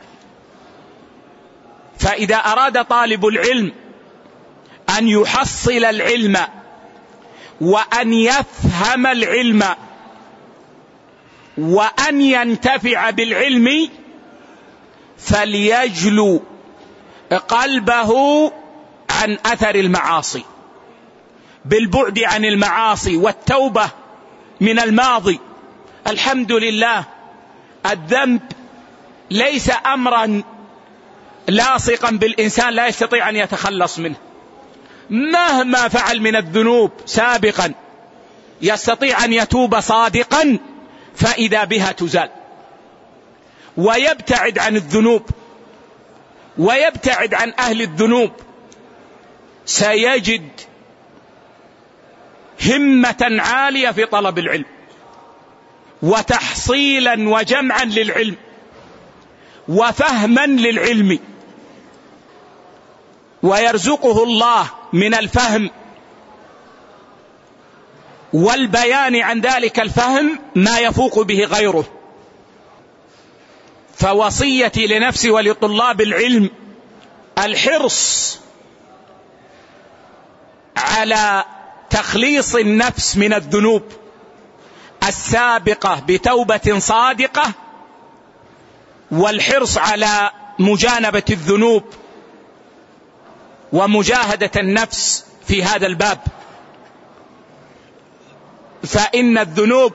فإذا أراد طالب العلم أن يحصل العلم وأن يفهم العلم وأن ينتفع بالعلم فليجلو قلبه عن أثر المعاصي بالبعد عن المعاصي والتوبة من الماضي. الحمد لله، الذنب ليس أمرا لاصقا بالإنسان لا يستطيع أن يتخلص منه، مهما فعل من الذنوب سابقا يستطيع أن يتوب صادقا فإذا بها تزال، ويبتعد عن الذنوب ويبتعد عن أهل الذنوب، سيجد همة عالية في طلب العلم وتحصيلا وجمعا للعلم وفهما للعلم، ويرزقه الله من الفهم والبيان عن ذلك الفهم ما يفوق به غيره. فوصيتي لنفسي ولطلاب العلم الحرص على تخليص النفس من الذنوب السابقة بتوبة صادقة، والحرص على مجانبة الذنوب ومجاهدة النفس في هذا الباب، فإن الذنوب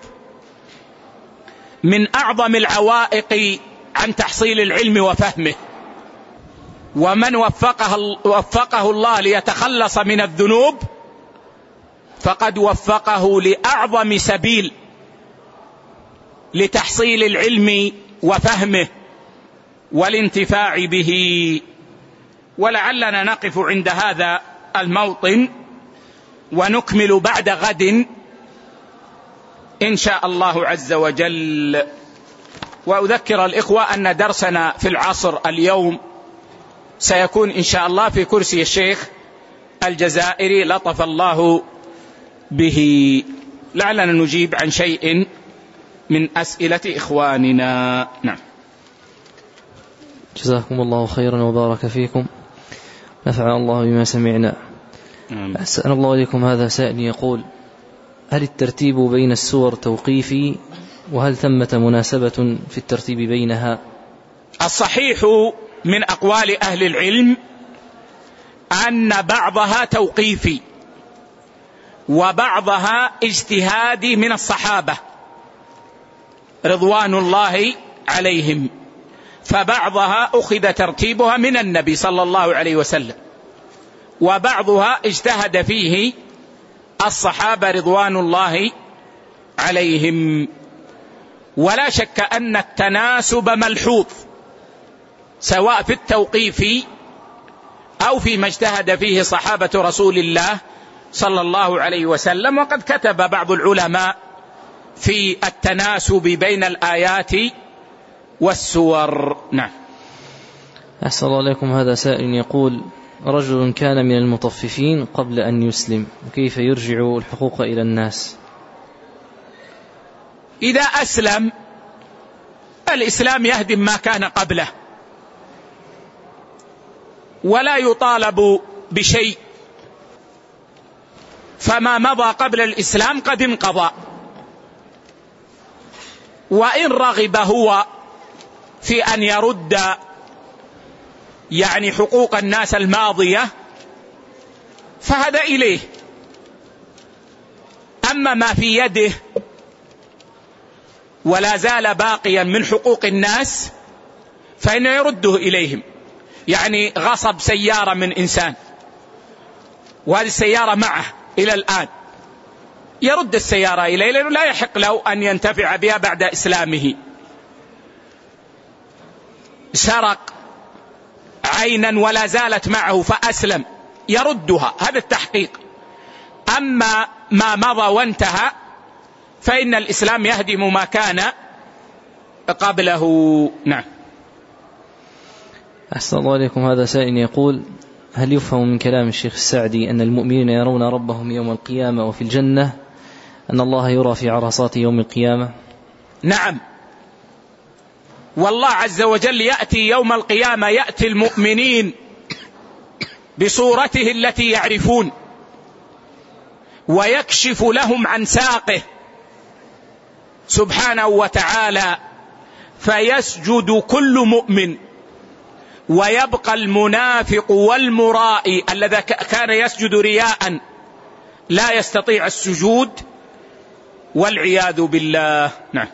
من أعظم العوائق عن تحصيل العلم وفهمه. ومن وفقه الله ليتخلص من الذنوب فقد وفقه لأعظم سبيل لتحصيل العلم وفهمه والانتفاع به. ولعلنا نقف عند هذا الموطن ونكمل بعد غد إن شاء الله عز وجل. وأذكر الإخوة أن درسنا في العصر اليوم سيكون إن شاء الله في كرسي الشيخ الجزائري لطف الله به، لعلنا نجيب عن شيء من أسئلة إخواننا. نعم. جزاكم الله خيرا وبارك فيكم، نفع الله بما سمعنا. أسأل الله عليكم. هذا سائل يقول: هل الترتيب بين السور توقيفي، وهل ثمة مناسبة في الترتيب بينها؟ الصحيح من أقوال أهل العلم أن بعضها توقيفي وبعضها اجتهادي من الصحابة رضوان الله عليهم، فبعضها أخذ ترتيبها من النبي صلى الله عليه وسلم، وبعضها اجتهد فيه الصحابة رضوان الله عليهم. ولا شك أن التناسب ملحوظ سواء في التوقيف أو فيما اجتهد فيه صحابة رسول الله صلى الله عليه وسلم. وقد كتب بعض العلماء في التناسب بين الآيات والسور. نعم. أحسن الله عليكم. هذا سائل يقول: رجل كان من المطففين قبل أن يسلم، كيف يرجع الحقوق إلى الناس؟ إذا أسلم الإسلام يهدم ما كان قبله، ولا يطالب بشيء، فما مضى قبل الإسلام قد انقضى. وإن رغب هو في أن يرد حقوق الناس الماضية فهذا إليه. أما ما في يده ولا زال باقيا من حقوق الناس فإنه يرده إليهم. غصب سيارة من إنسان وهذه السيارة معه إلى الآن، يرد السيارة إليه لأنه لا يحق له أن ينتفع بها بعد إسلامه. سرق عينا ولا زالت معه فأسلم، يردها، هذا التحقيق. أما ما مضى وانتهى فإن الإسلام يهدم ما كان قبله. نعم. أحسن الله عليكم. هذا سائل يقول: هل يفهم من كلام الشيخ السعدي أن المؤمنين يرون ربهم يوم القيامة وفي الجنة أن الله يرى في عرصات يوم القيامة؟ نعم، والله عز وجل يأتي يوم القيامة، يأتي المؤمنين بصورته التي يعرفون ويكشف لهم عن ساقه سبحانه وتعالى، فيسجد كل مؤمن، ويبقى المنافق والمرائي الذي كان يسجد رياء لا يستطيع السجود والعياذ بالله. نعم.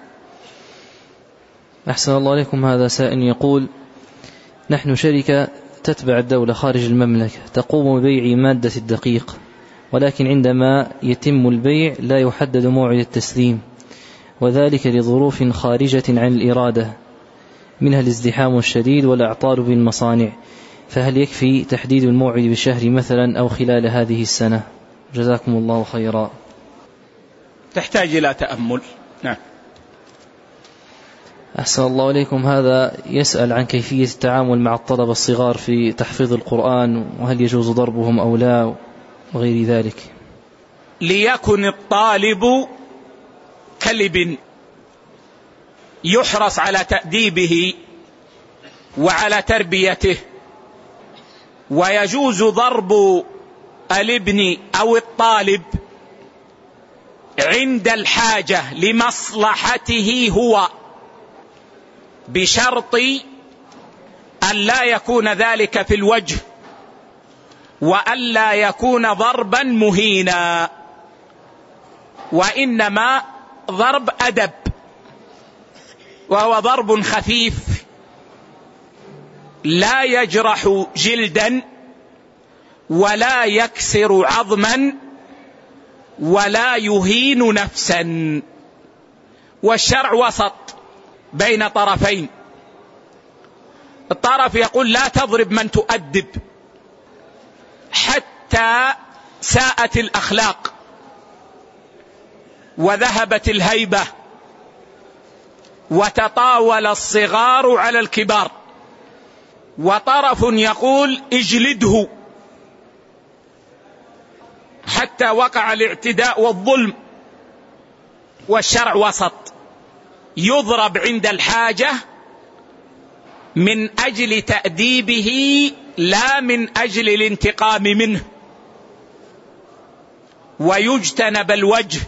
أحسن الله عليكم. هذا سائل يقول: نحن شركة تتبع الدولة خارج المملكة تقوم ببيع مادة الدقيق، ولكن عندما يتم البيع لا يحدد موعد التسليم، وذلك لظروف خارجة عن الإرادة، منها الازدحام الشديد والأعطال بالمصانع، فهل يكفي تحديد الموعد بشهر مثلا أو خلال هذه السنة؟ جزاكم الله خيرا. تحتاج إلى تأمل. نعم. أحسن الله عليكم. هذا يسأل عن كيفية التعامل مع الطلبة الصغار في تحفيظ القرآن، وهل يجوز ضربهم أو لا وغير ذلك. ليكن الطالب كلب يحرص على تأديبه وعلى تربيته، ويجوز ضرب الابن أو الطالب عند الحاجة لمصلحته هو، بشرط أن لا يكون ذلك في الوجه، وأن لا يكون ضربا مهينا، وإنما ضرب أدب، وهو ضرب خفيف لا يجرح جلدا ولا يكسر عظما ولا يهين نفسا. والشرع وسط بين طرفين. الطرف يقول لا تضرب من تؤدب حتى ساءت الأخلاق وذهبت الهيبة وتطاول الصغار على الكبار، وطرف يقول اجلده حتى وقع الاعتداء والظلم. والشرع وسط، يضرب عند الحاجة من أجل تأديبه لا من أجل الانتقام منه، ويجتنب الوجه،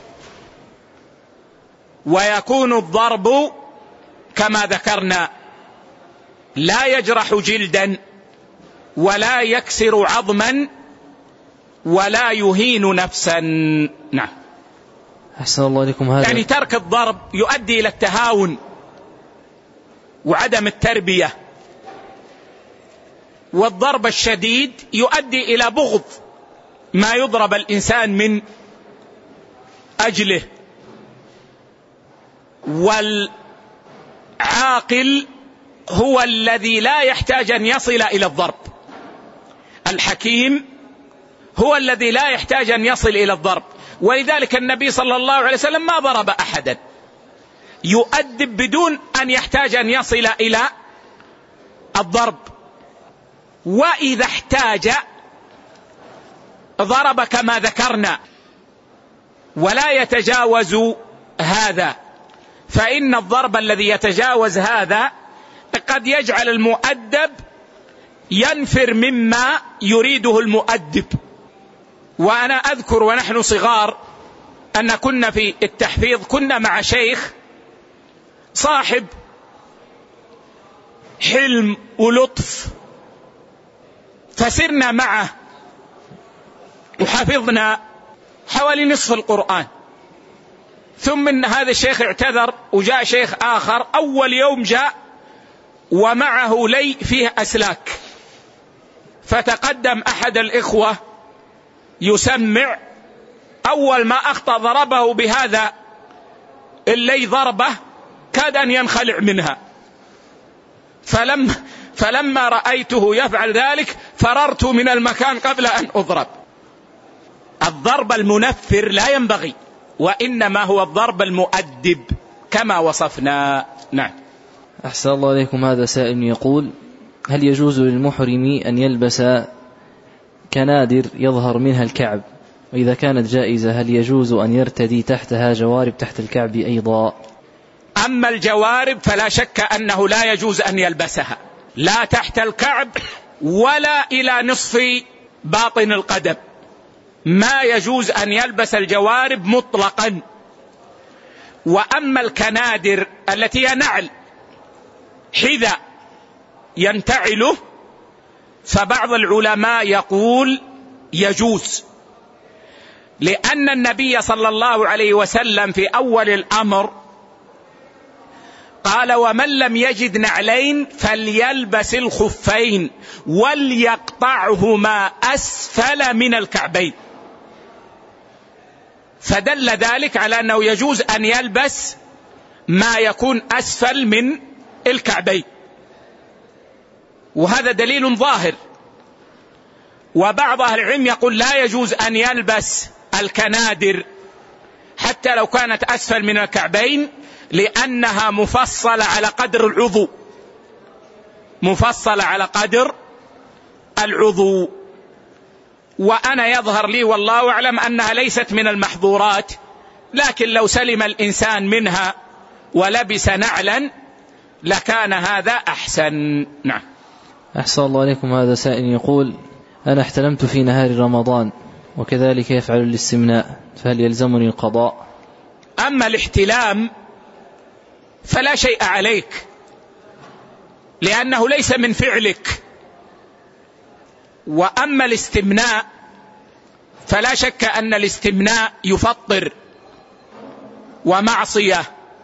ويكون الضرب كما ذكرنا لا يجرح جلدا ولا يكسر عظما ولا يهين نفسا. نعم. أحسن الله عليكم. هذا ترك الضرب يؤدي إلى التهاون وعدم التربية، والضرب الشديد يؤدي إلى بغض ما يضرب الإنسان من أجله. والعاقل هو الذي لا يحتاج أن يصل إلى الضرب. الحكيم هو الذي لا يحتاج أن يصل إلى الضرب، ولذلك النبي صلى الله عليه وسلم ما ضرب أحدا، يؤدب بدون أن يحتاج أن يصل إلى الضرب، وإذا احتاج ضرب كما ذكرنا، ولا يتجاوز هذا، فإن الضرب الذي يتجاوز هذا قد يجعل المؤدب ينفر مما يريده المؤدب. وأنا أذكر ونحن صغار أن كنا في التحفيظ كنا مع شيخ صاحب حلم ولطف، فسرنا معه وحفظنا حوالي نصف القرآن، ثم إن هذا الشيخ اعتذر وجاء شيخ آخر. أول يوم جاء ومعه لي فيه أسلاك، فتقدم أحد الإخوة يسمع، أول ما أخطأ ضربه بهذا اللي ضربه كاد أن ينخلع منها، فلما رأيته يفعل ذلك فررت من المكان قبل أن أضرب. الضرب المنفر لا ينبغي، وإنما هو الضرب المؤدب كما وصفنا. نعم. أحسن الله عليكم. هذا سائل يقول: هل يجوز للمحرم أن يلبس كنادر يظهر منها الكعب؟ وإذا كانت جائزة هل يجوز أن يرتدي تحتها جوارب تحت الكعب أيضا؟ أما الجوارب فلا شك أنه لا يجوز أن يلبسها، لا تحت الكعب ولا إلى نصف باطن القدم، ما يجوز أن يلبس الجوارب مطلقا. وأما الكنادر التي هي نعل حذاء ينتعله، فبعض العلماء يقول يجوز، لأن النبي صلى الله عليه وسلم في أول الأمر قال: ومن لم يجد نعلين فليلبس الخفين وليقطعهما أسفل من الكعبين، فدل ذلك على أنه يجوز أن يلبس ما يكون أسفل من الكعبين، وهذا دليل ظاهر. وبعض أهل العلم يقول لا يجوز أن يلبس الكنادر حتى لو كانت أسفل من الكعبين، لأنها مفصلة على قدر العضو، مفصلة على قدر العضو. وأنا يظهر لي والله أعلم أنها ليست من المحظورات، لكن لو سلم الإنسان منها ولبس نعلا لكان هذا أحسن. نعم. أحسن الله عليكم. هذا سائل يقول: أنا احتلمت في نهار رمضان وكذلك يفعل الاستمناء، فهل يلزمني القضاء؟ أما الاحتلام فلا شيء عليك، لأنه ليس من فعلك. وأما الاستمناء فلا شك أن الاستمناء يفطر ومعصية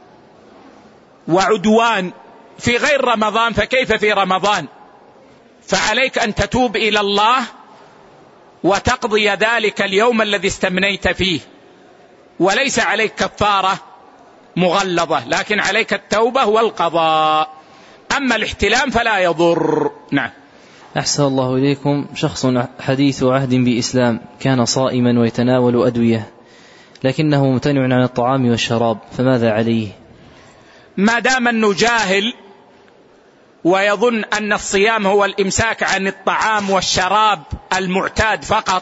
وعدوان في غير رمضان، فكيف في رمضان؟ فعليك أن تتوب إلى الله وتقضي ذلك اليوم الذي استمنيت فيه، وليس عليك كفارة مغلظة، لكن عليك التوبة والقضاء. أما الاحتلام فلا يضر. نعم. أحسن الله إليكم. شخص حديث عهد بإسلام كان صائما ويتناول أدوية، لكنه ممتنع عن الطعام والشراب، فماذا عليه؟ ما دام أنه جاهل ويظن أن الصيام هو الإمساك عن الطعام والشراب المعتاد فقط،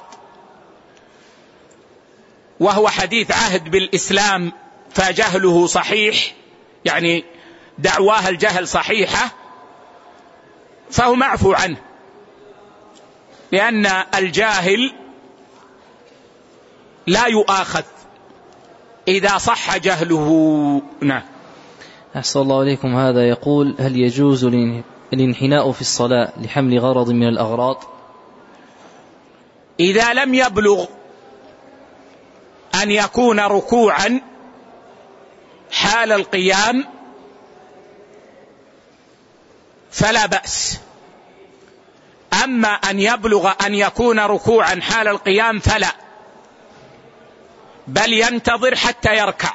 وهو حديث عهد بالإسلام، فجهله صحيح، يعني دعواه الجهل صحيحة، فهو معفو عنه، لأن الجاهل لا يؤاخذ إذا صح جهله. نعم. أحسن الله عليكم. هذا يقول: هل يجوز الانحناء في الصلاة لحمل غرض من الأغراض؟ إذا لم يبلغ أن يكون ركوعا حال القيام فلا بأس، أما أن يبلغ أن يكون ركوعا حال القيام فلا، بل ينتظر حتى يركع.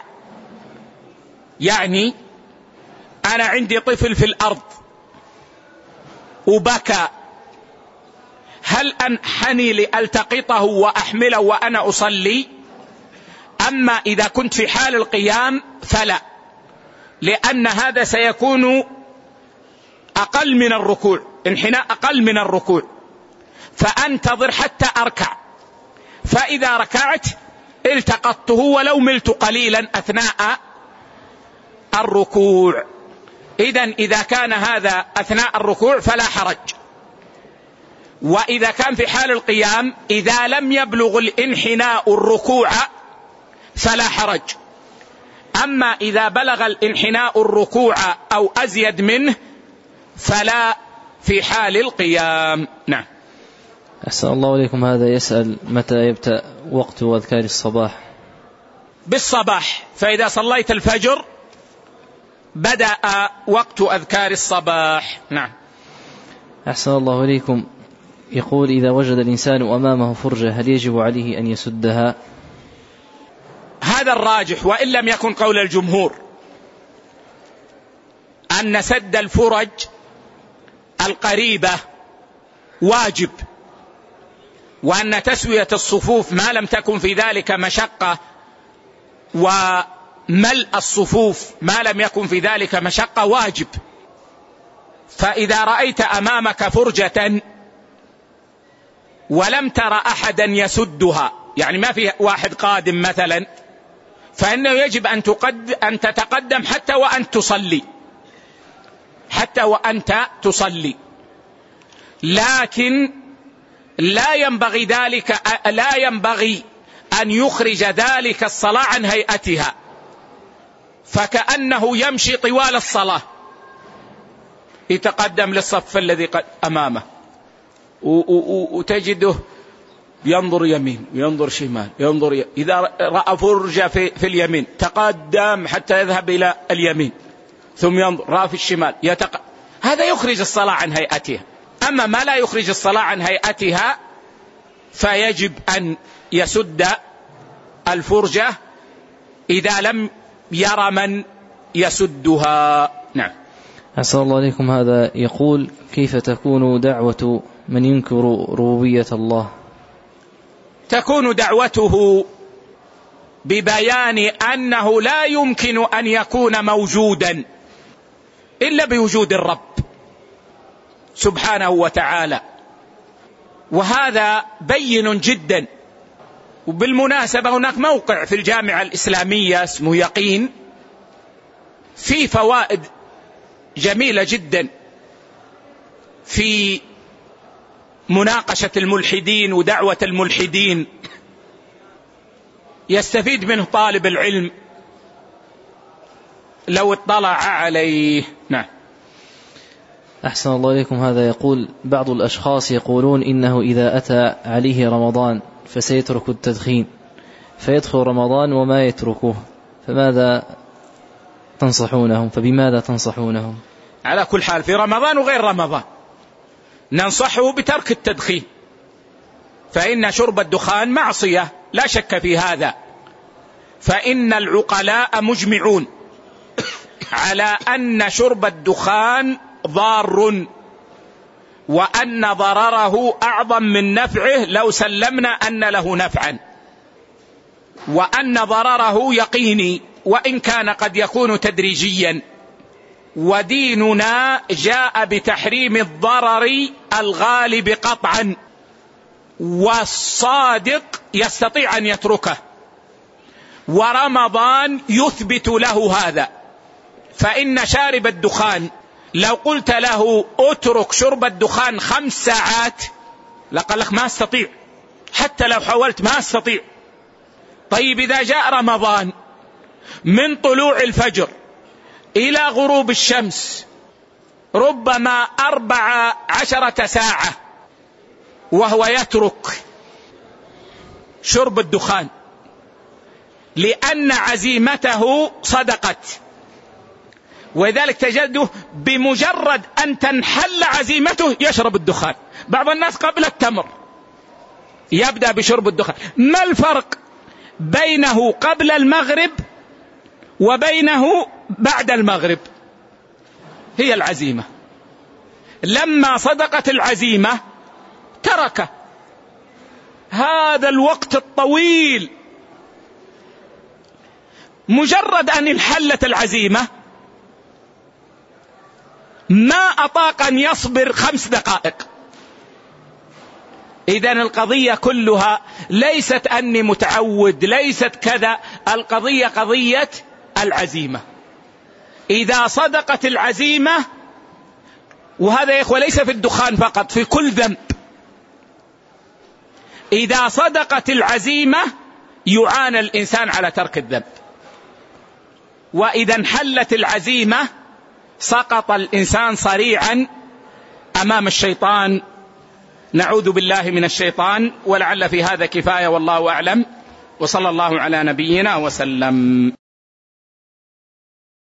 يعني أنا عندي طفل في الأرض وبكى، هل أنحني لألتقطه وأحمله وأنا أصلي؟ أما إذا كنت في حال القيام فلا، لأن هذا سيكون أقل من الركوع، انحناء أقل من الركوع، فأنتظر حتى أركع، فإذا ركعت التقطته ولو ملت قليلا أثناء الركوع. إذن إذا كان هذا أثناء الركوع فلا حرج. وإذا كان في حال القيام إذا لم يبلغ الانحناء الركوع فلا حرج. أما إذا بلغ الانحناء الركوع أو أزيد منه فلا في حال القيام. نعم. أحسن الله إليكم. هذا يسأل متى يبدأ وقت أذكار الصباح؟ بالصباح، فإذا صليت الفجر بدأ وقت أذكار الصباح. نعم. أحسن الله إليكم. يقول: إذا وجد الإنسان أمامه فرجة هل يجب عليه أن يسدها؟ هذا الراجح، وإن لم يكن قول الجمهور، أن سد الفرج القريبة واجب، وأن تسوية الصفوف ما لم تكن في ذلك مشقة، وملء الصفوف ما لم يكن في ذلك مشقة واجب. فإذا رأيت أمامك فرجة ولم تر أحدا يسدها، يعني ما في واحد قادم مثلا، فإنه يجب أن تتقدم حتى وأنت تصلي، لكن لا ينبغي أن يخرج ذلك الصلاة عن هيئتها، فكأنه يمشي طوال الصلاة، يتقدم للصف الذي قد أمامه وتجده ينظر يمين وينظر شمال، إذا رأى فرجة في اليمين تقدم حتى يذهب إلى اليمين، ثم ينظر رأى في الشمال هذا يخرج الصلاة عن هيئتها. أما ما لا يخرج الصلاة عن هيئتها فيجب أن يسد الفرجة إذا لم يرى من يسدها. نعم. أسأل الله عليكم. هذا يقول: كيف تكون دعوة من ينكر ربوبية الله؟ تكون دعوته ببيان أنه لا يمكن أن يكون موجودا إلا بوجود الرب سبحانه وتعالى، وهذا بين جدا. وبالمناسبة هناك موقع في الجامعة الإسلامية اسمه يقين، فيه فوائد جميلة جدا في مناقشة الملحدين ودعوة الملحدين، يستفيد منه طالب العلم لو اطلع عليه. نعم. أحسن الله إليكم. هذا يقول: بعض الأشخاص يقولون إنه إذا أتى عليه رمضان فسيترك التدخين، فيدخل رمضان وما يتركه، فبماذا تنصحونهم؟ على كل حال في رمضان وغير رمضان ننصحه بترك التدخين، فإن شرب الدخان معصية لا شك في هذا، فإن العقلاء مجمعون على أن شرب الدخان ضار، وأن ضرره أعظم من نفعه لو سلمنا أن له نفعا، وأن ضرره يقيني وإن كان قد يكون تدريجيا. وديننا جاء بتحريم الضرر الغالب قطعا، والصادق يستطيع أن يتركه، ورمضان يثبت له هذا. فإن شارب الدخان لو قلت له اترك شرب الدخان 5 ساعات لقال لك ما استطيع، حتى لو حاولت ما استطيع. طيب إذا جاء رمضان من طلوع الفجر إلى غروب الشمس ربما 14 ساعة وهو يترك شرب الدخان، لأن عزيمته صدقت. وذلك تجده بمجرد أن تنحل عزيمته يشرب الدخان. بعض الناس قبل التمر يبدأ بشرب الدخان. ما الفرق بينه قبل المغرب وبينه بعد المغرب؟ هي العزيمة. لما صدقت العزيمة تركه. هذا الوقت الطويل مجرد أن انحلت العزيمة ما أطاق أن يصبر 5 دقائق. إذن القضية كلها ليست أني متعود، ليست كذا، القضية قضية العزيمة. إذا صدقت العزيمة، وهذا يا إخوة ليس في الدخان فقط، في كل ذنب، إذا صدقت العزيمة يعانى الإنسان على ترك الذنب، وإذا انحلت العزيمة سقط الإنسان صريعا أمام الشيطان. نعوذ بالله من الشيطان. ولعل في هذا كفاية، والله أعلم، وصلى الله على نبينا وسلم.